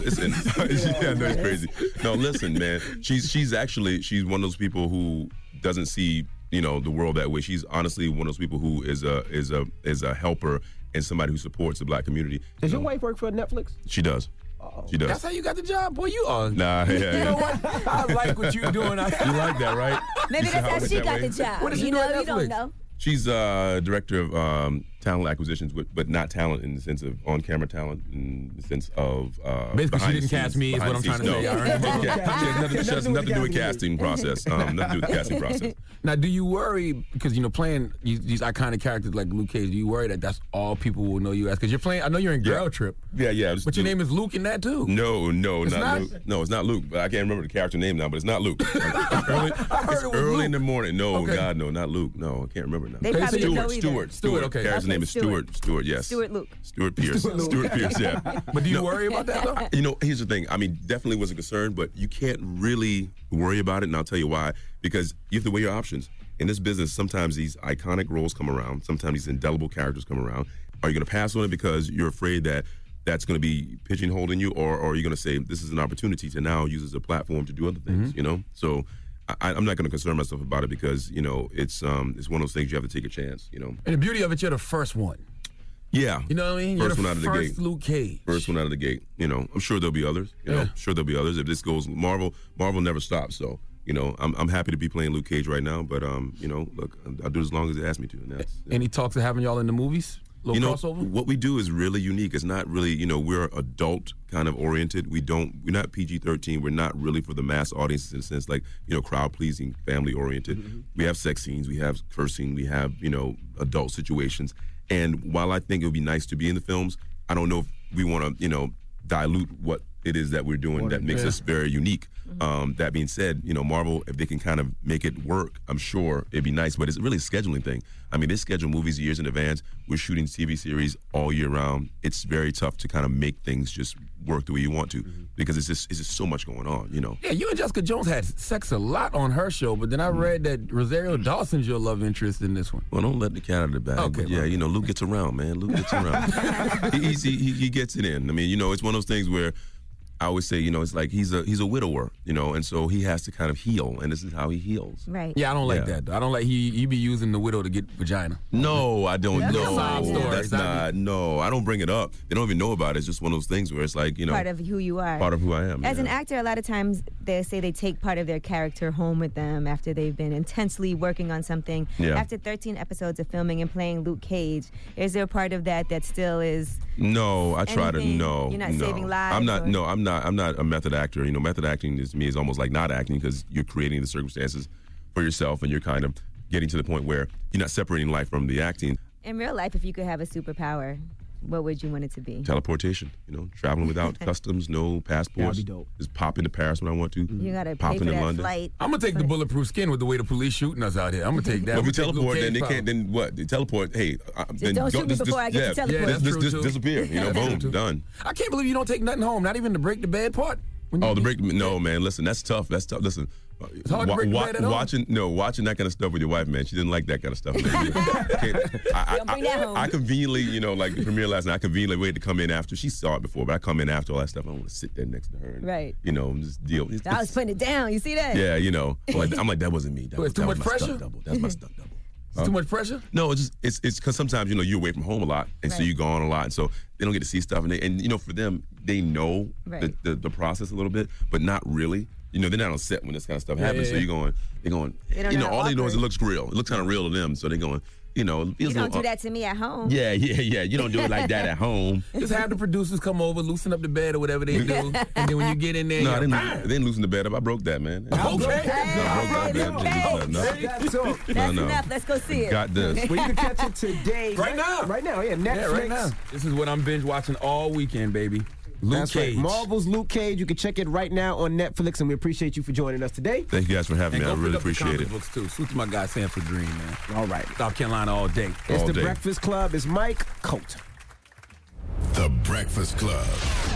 yeah, no, it's crazy. No, listen, man. She's one of those people who doesn't see the world that way. She's honestly one of those people who is a helper and somebody who supports the black community. Does your wife work for Netflix? She does. She does. That's how you got the job, boy. You are. Nah, yeah. You know what? I like what you're doing. You like that, right? Maybe that's how she got the job. What does she You do at know, you don't Netflix? know. She's director of talent acquisitions, but not talent in the sense of on-camera talent, in the sense of basically she didn't cast me. Is what I'm trying to say. She has nothing to do with casting process. Nothing to do with the casting process. Now, do you worry because playing these iconic characters like Luke Cage? Do you worry that that's all people will know you as? Because you're playing. I know you're in Girl Trip. Yeah. But your name is Luke in that too. No, It's not Luke. No, it's not Luke. But I can't remember the character name now. But it's not Luke. It's early in the morning. No, Okay. God, no, not Luke. No, I can't remember now. They probably don't know Stewart. Okay. Character's name is Stewart. Stewart. Yes. Stuart Luke. Stuart Pierce. Stuart Pierce. Yeah. But do you worry about that though? Here's the thing. I mean, definitely was a concern, but you can't really worry about it, and I'll tell you why. Because you have to weigh your options. In this business, sometimes these iconic roles come around. Sometimes these indelible characters come around. Are you going to pass on it because you're afraid that that's going to be pigeonholing you, or are you going to say this is an opportunity to now use as a platform to do other things? So I'm not going to concern myself about it because it's one of those things you have to take a chance. And the beauty of it, you're the first one. Yeah. You know what I mean? First You're one out of the gate. First Luke Cage. First one out of the gate. I'm sure there'll be others. I'm sure there'll be others. If this goes, Marvel never stops. So, I'm happy to be playing Luke Cage right now. But, look, I'll do it as long as they ask me to. And that's, Any talks of having y'all in the movies? Little crossover? What we do is really unique. It's not really, we're adult kind of oriented. We're not PG-13. We're not really for the mass audience in a sense, like, crowd pleasing, family oriented. Mm-hmm. We have sex scenes, we have cursing, we have, adult situations. And while I think it would be nice to be in the films, I don't know if we want to, dilute what it is that we're doing that makes us very unique. Mm-hmm. That being said, Marvel, if they can kind of make it work, I'm sure it'd be nice. But it's really a scheduling thing. I mean, they schedule movies years in advance. We're shooting TV series all year round. It's very tough to kind of make things just work the way you want to because it's just so much going on, Yeah, you and Jessica Jones had sex a lot on her show, but then I read that Rosario Dawson's your love interest in this one. Well, don't let the cat out of the bag. Okay, but yeah, Luke gets around, man. Luke gets around. he gets it in. I mean, it's one of those things where I always say, it's like he's a widower, and so he has to kind of heal, and this is how he heals. Right. Yeah, I don't like that, though. I don't like he be using the widow to get vagina. No, I don't That's know. a sob story. That's not. No, I don't bring it up. They don't even know about it. It's just one of those things where it's like, part of who you are. Part of who I am. As an actor, a lot of times they say they take part of their character home with them after they've been intensely working on something. Yeah. After 13 episodes of filming and playing Luke Cage, is there a part of that still is? No, I try to. anything? No, You're not no. saving lives. I'm not. or- No, I'm not. I'm not a method actor. Method acting to me is almost like not acting because you're creating the circumstances for yourself, and you're kind of getting to the point where you're not separating life from the acting. In real life, if you could have a superpower, what would you want it to be? Teleportation. Traveling without customs, no passports. That'd be dope. Just pop into Paris when I want to. You gotta pop pay for into that London. flight. I'm gonna take the bulletproof skin with the way the police shooting us out here. I'm gonna take that. But we I'm gonna take teleport, Luke then they Cage can't. Then what? They teleport. Hey, then don't shoot me before I get to teleport. Yeah, that's true, just too. disappear. That's Boom, true, too. done. I can't believe you don't take nothing home, not even to break the bed part. Oh, the break. No, man. Listen, that's tough. That's tough. Listen. It's hard to break the bed at home. Watching that kind of stuff with your wife, man. She didn't like that kind of stuff. Man. Don't bring that home. I conveniently, like the premiere last night, I conveniently waited to come in after. She saw it before, but I come in after all that stuff. I want to sit there next to her. And, Right. Just deal. I was putting it down. You see that? Yeah, I'm like, that wasn't me. It's too much pressure? That's my stunt double. It's too much pressure? No, it's because sometimes you're away from home a lot, and so Right. you go on a lot, and so they don't get to see stuff, and for them, they know Right. the process a little bit, but not really. They're not on set when this kind of stuff happens. yeah. So they're going. They don't know how All they know is it awkward. looks real. It looks kind of real to them. So they're going. It feels You a don't little, do that to me at home. Yeah. You don't do it like that at home. Just have the producers come over, loosen up the bed or whatever they do, and then when you get in there, No, you're they didn't loosen the bed up. I broke that, man. Okay. I broke that bed. That's all. That's No. enough. Let's go see it. Got this. Well, you can catch it today. Right now. Right now, yeah. Netflix. Yeah, right now. This is what I'm binge watching all weekend, baby. Luke That's Cage. right. Marvel's Luke Cage. You can check it right now on Netflix, and we appreciate you for joining us today. Thank you guys for having And me. go I pick really up the appreciate comic it. books too. Salute to my guy Sanford Green, man. All right. South Carolina all day. It's All the day. Breakfast Club. It's Mike Coulter. The Breakfast Club.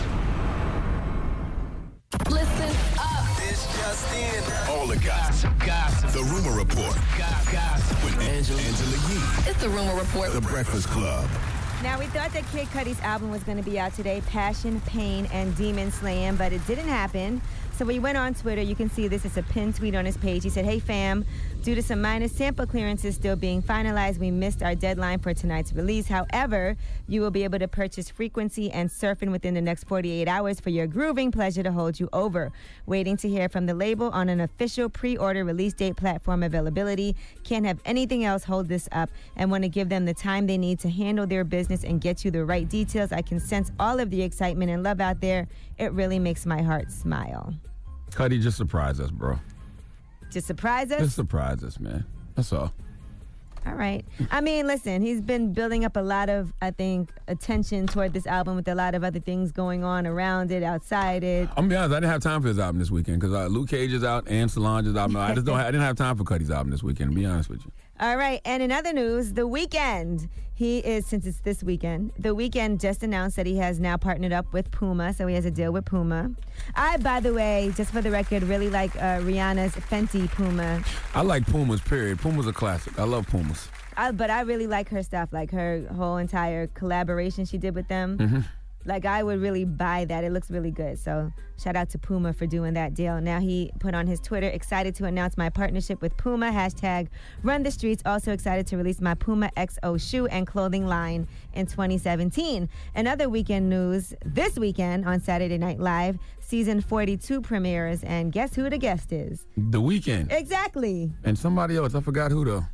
Listen up. This just in. All the gossip. The Rumor Report. Gossip. With Angela Yee. It's the Rumor Report. The Breakfast Club. Now, we thought that Kid Cudi's album was going to be out today, Passion, Pain, and Demon Slaying, but it didn't happen. So we went on Twitter. You can see this. It's a pinned tweet on his page. He said, "Hey, fam, due to some minor sample clearances still being finalized, we missed our deadline for tonight's release. However, you will be able to purchase Frequency and Surfing within the next 48 hours for your grooving pleasure to hold you over. Waiting to hear from the label on an official pre-order release date, platform availability. Can't have anything else hold this up and want to give them the time they need to handle their business and get you the right details. I can sense all of the excitement and love out there. It really makes my heart smile." Cudi, just surprise us, bro. Just surprise us? Just surprise us, man. That's all. All right. I mean, listen, he's been building up a lot of, I think, attention toward this album with a lot of other things going on around it, outside it. I'm gonna be honest, I didn't have time for his album this weekend because Luke Cage is out and Solange's album. I didn't have time for Cudi's album this weekend, to be honest with you. All right, and in other news, The Weeknd. Since it's this weekend, The Weeknd just announced that he has now partnered up with Puma, so he has a deal with Puma. I, by the way, just for the record, really like Rihanna's Fenty Puma. I like Pumas, period. Puma's a classic. I love Pumas. But I really like her stuff, like her whole entire collaboration she did with them. Mm-hmm. Like, I would really buy that. It looks really good. So shout out to Puma for doing that deal. Now he put on his Twitter, "Excited to announce my partnership with Puma. #Run the streets. Also excited to release my Puma XO shoe and clothing line in 2017. And other weekend news, this weekend on Saturday Night Live, season 42 premieres. And guess who the guest is? The Weeknd. Exactly. And somebody else. I forgot who, though.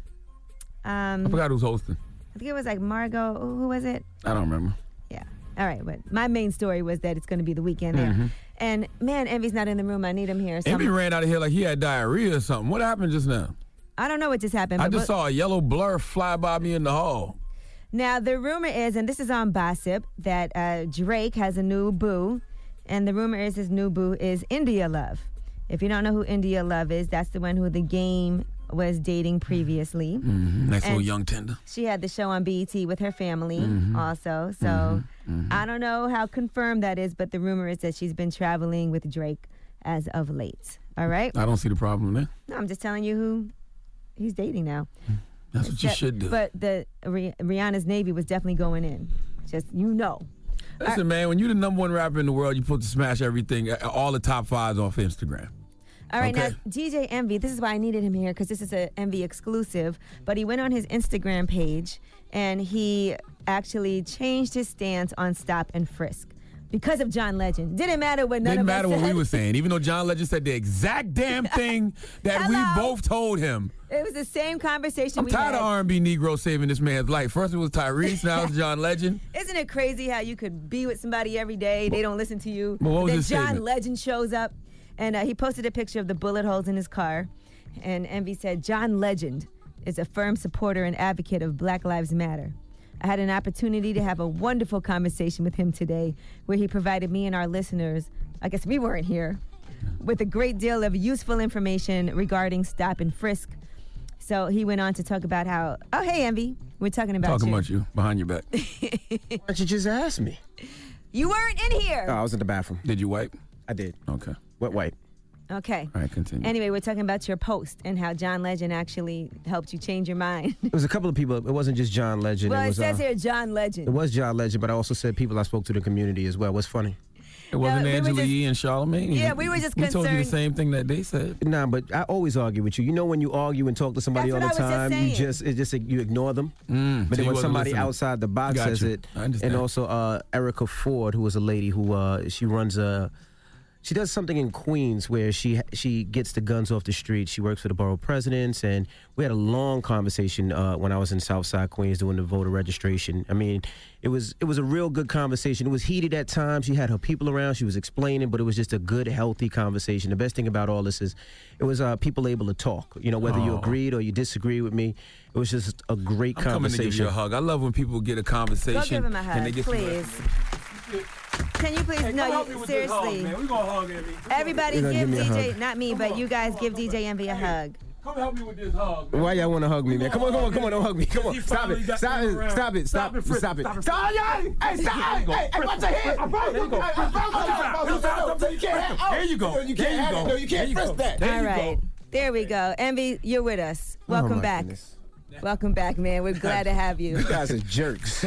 I forgot who's hosting. I think it was like Margot. Who was it? I don't remember. Yeah. All right, but my main story was that it's going to be The Weeknd there. Mm-hmm. And, man, Envy's not in the room. I need him here. So Envy ran out of here like he had diarrhea or something. What happened just now? I don't know what just happened. I but just saw a yellow blur fly by me in the hall. Now, the rumor is, and this is on Gossip, that Drake has a new boo. And the rumor is his new boo is India Love. If you don't know who India Love is, that's the one who The Game was dating previously. Mm-hmm. Nice And little young tender. She had the show on BET with her family also. So I don't know how confirmed that is, but the rumor is that she's been traveling with Drake as of late. All right? I don't see the problem there. No, I'm just telling you who he's dating now. That's what you should do. But the Rihanna's Navy was definitely going in. Just, you know. Listen, man, when you're the number one rapper in the world, you're supposed to smash everything, all the top 5s off Instagram. All right, now, DJ Envy, this is why I needed him here, because this is an Envy exclusive, but he went on his Instagram page, and he actually changed his stance on stop and frisk because of John Legend. Didn't matter what none of us said. Didn't matter what we were saying, even though John Legend said the exact damn thing that we both told him. It was the same conversation I'm we tired had. of R&B Negro saving this man's life. First it was Tyrese, now it's John Legend. Isn't it crazy how you could be with somebody every day, they don't listen to you, But what was then his John statement? Legend shows up, and he posted a picture of the bullet holes in his car, and Envy said, John Legend is a firm supporter and advocate of Black Lives Matter. I had an opportunity to have a wonderful conversation with him today where he provided me and our listeners, I guess we weren't here, with a great deal of useful information regarding stop and frisk. So he went on to talk about how, oh, hey, Envy, we're talking about you behind your back. Why don't you just ask me? You weren't in here. Oh, I was in the bathroom. Did you wipe? I did. Okay. What wipe? Okay. All right, continue. Anyway, we're talking about your post and how John Legend actually helped you change your mind. It was a couple of people. It wasn't just John Legend. Well, it was, says here John Legend. It was John Legend, but I also said people I spoke to the community as well. What's funny? It wasn't we were Angela just- Yee and Charlamagne. Yeah, we were just We told you the concerned- same thing that they said. Nah, but I always argue with you. You know when you argue and talk to somebody That's all what the I was just time, saying. you ignore them. So But then you when wasn't somebody listening. outside the box Got says you. it, I understand. and also Erica Ford, who was a lady who she runs she does something in Queens where she gets the guns off the street. She works for the borough presidents, and we had a long conversation when I was in Southside Queens doing the voter registration. I mean, it was a real good conversation. It was heated at times. She had her people around. She was explaining, but it was just a good, healthy conversation. The best thing about all this is it was people able to talk. You know, whether you agreed or you disagree with me, it was just a great I'm coming conversation. to give you a hug. I love when people get a conversation. Go give him a and hug, they get please. Can you please? No, you, seriously. We're gonna hug Envy. Everybody You're gonna give give me a DJ, hug. not me, but you guys give DJ Envy a hug. Come help me with this hug. Why y'all want to hug me, man? Come on, don't hug me. Come on, He stop finally it, got stop you it, around. stop it, Stop it, Fritz. stop it. Stop it, Stop it, hey, stop, hey, watch your head. There you go. You can't have it. No, you can't press that. All right. There we go. Envy, you're with us. Welcome my back. goodness. Welcome back, man. We're glad to have you. You guys are jerks.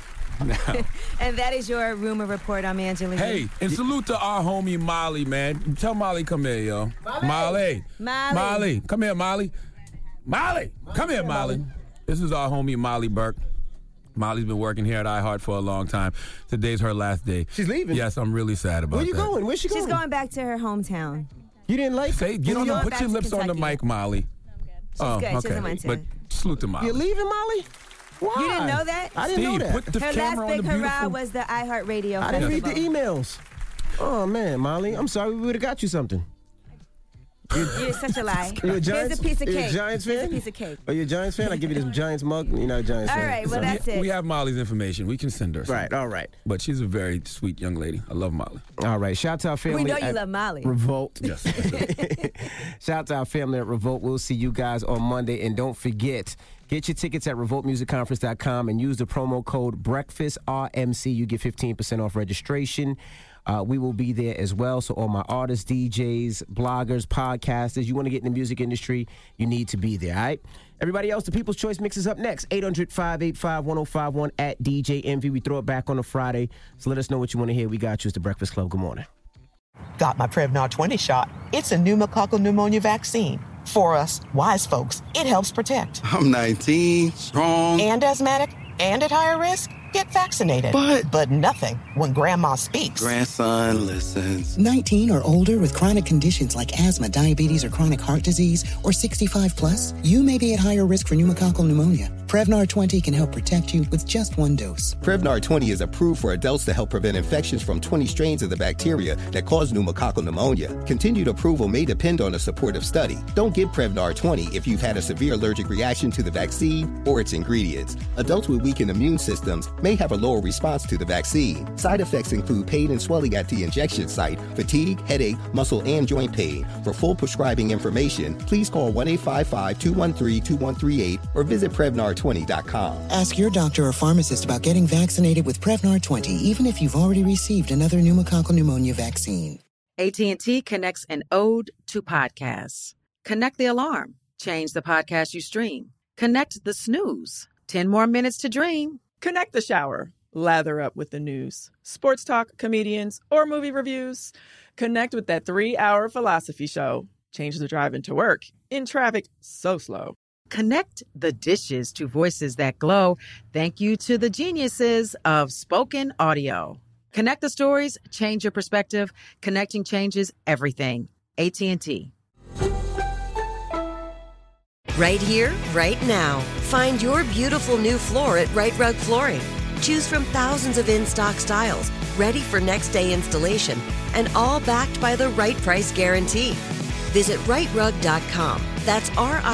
And that is your rumor report. I'm Angela. Hey, and salute to our homie Molly, man. Tell Molly come here, yo. Molly. Come here, Molly. Molly, come here, Molly. This is our homie Molly Burke. Molly's been working here at iHeart for a long time. Today's her last day. She's leaving? Yes, I'm really sad about that. Where you going? Where's she going? She's going back to her hometown. You didn't like Say, get on the, York, put back your to lips on the Kentucky. mic, Molly. She's good. She doesn't want to. But salute to Molly. You're leaving, Molly? Why? You didn't know that? I didn't know Steve, that. put the Her camera last on big the hurrah beautiful. was the iHeartRadio I Festival. didn't read the emails. Oh, man, Molly. I'm sorry. We would have got you something. You're such a lie. You a Giants? Here's a piece of You cake. a Giants Here's fan? a piece of cake. Are you a Giants fan? I give you this Giants mug. You're not a Giants All fan. right, well, Sorry. that's it. We have Molly's information. We can send her some. Right, all right. But she's a very sweet young lady. I love Molly. All right. Shout out to our family. We know you at love Molly. Revolt. Yes. Shout out to our family at Revolt. We'll see you guys on Monday. And don't forget, get your tickets at revoltmusicconference.com and use the promo code BREAKFASTRMC. You get 15% off registration. We will be there as well. So all my artists, DJs, bloggers, podcasters, you want to get in the music industry, you need to be there, all right? Everybody else, the People's Choice Mix is up next. 800-585-1051 at DJ Envy. We throw it back on a Friday. So let us know what you want to hear. We got you. It's The Breakfast Club. Good morning. Got my Prevnar 20 shot. It's a pneumococcal pneumonia vaccine. For us, wise folks, it helps protect. I'm 19, strong. And asthmatic and at higher risk? Get vaccinated. But nothing when grandma speaks. Grandson listens. 19 or older with chronic conditions like asthma, diabetes, or chronic heart disease, or 65 plus, you may be at higher risk for pneumococcal pneumonia. Prevnar 20 can help protect you with just one dose. Prevnar 20 is approved for adults to help prevent infections from 20 strains of the bacteria that cause pneumococcal pneumonia. Continued approval may depend on a supportive study. Don't get Prevnar 20 if you've had a severe allergic reaction to the vaccine or its ingredients. Adults with weakened immune systems may have a lower response to the vaccine. Side effects include pain and swelling at the injection site, fatigue, headache, muscle, and joint pain. For full prescribing information, please call 1-855-213-2138 or visit Prevnar20.com. Ask your doctor or pharmacist about getting vaccinated with Prevnar 20, even if you've already received another pneumococcal pneumonia vaccine. AT&T connects an ode to podcasts. Connect the alarm. Change the podcast you stream. Connect the snooze. 10 more minutes to dream. Connect the shower. Lather up with the news, sports talk, comedians, or movie reviews. Connect with that 3-hour philosophy show. Change the drive into work in traffic so slow. Connect the dishes to voices that glow. Thank you to the geniuses of spoken audio. Connect the stories, change your perspective. Connecting changes everything. AT&T. Right here, right now. Find your beautiful new floor at Right Rug Flooring. Choose from thousands of in-stock styles, ready for next day installation, and all backed by the right price guarantee. Visit rightrug.com. That's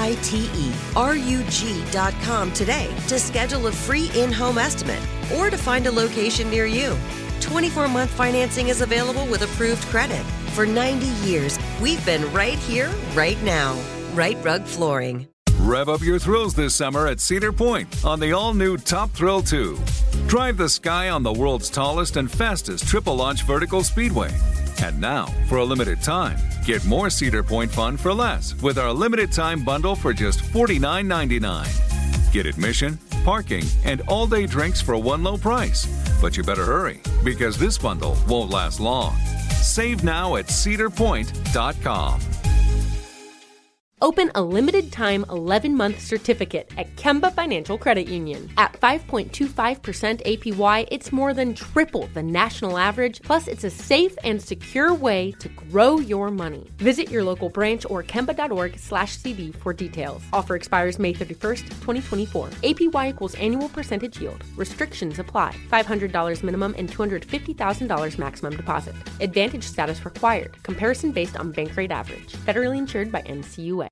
RITERUG.com today to schedule a free in-home estimate or to find a location near you. 24-month financing is available with approved credit. For 90 years, we've been right here, right now. Right Rug Flooring. Rev up your thrills this summer at Cedar Point on the all-new Top Thrill 2. Drive the sky on the world's tallest and fastest triple-launch vertical speedway. And now, for a limited time, get more Cedar Point fun for less with our limited-time bundle for just $49.99. Get admission, parking, and all-day drinks for one low price. But you better hurry, because this bundle won't last long. Save now at cedarpoint.com. Open a limited-time 11-month certificate at Kemba Financial Credit Union. At 5.25% APY, it's more than triple the national average, plus it's a safe and secure way to grow your money. Visit your local branch or kemba.org/CD for details. Offer expires May 31st, 2024. APY equals annual percentage yield. Restrictions apply. $500 minimum and $250,000 maximum deposit. Advantage status required. Comparison based on bank rate average. Federally insured by NCUA.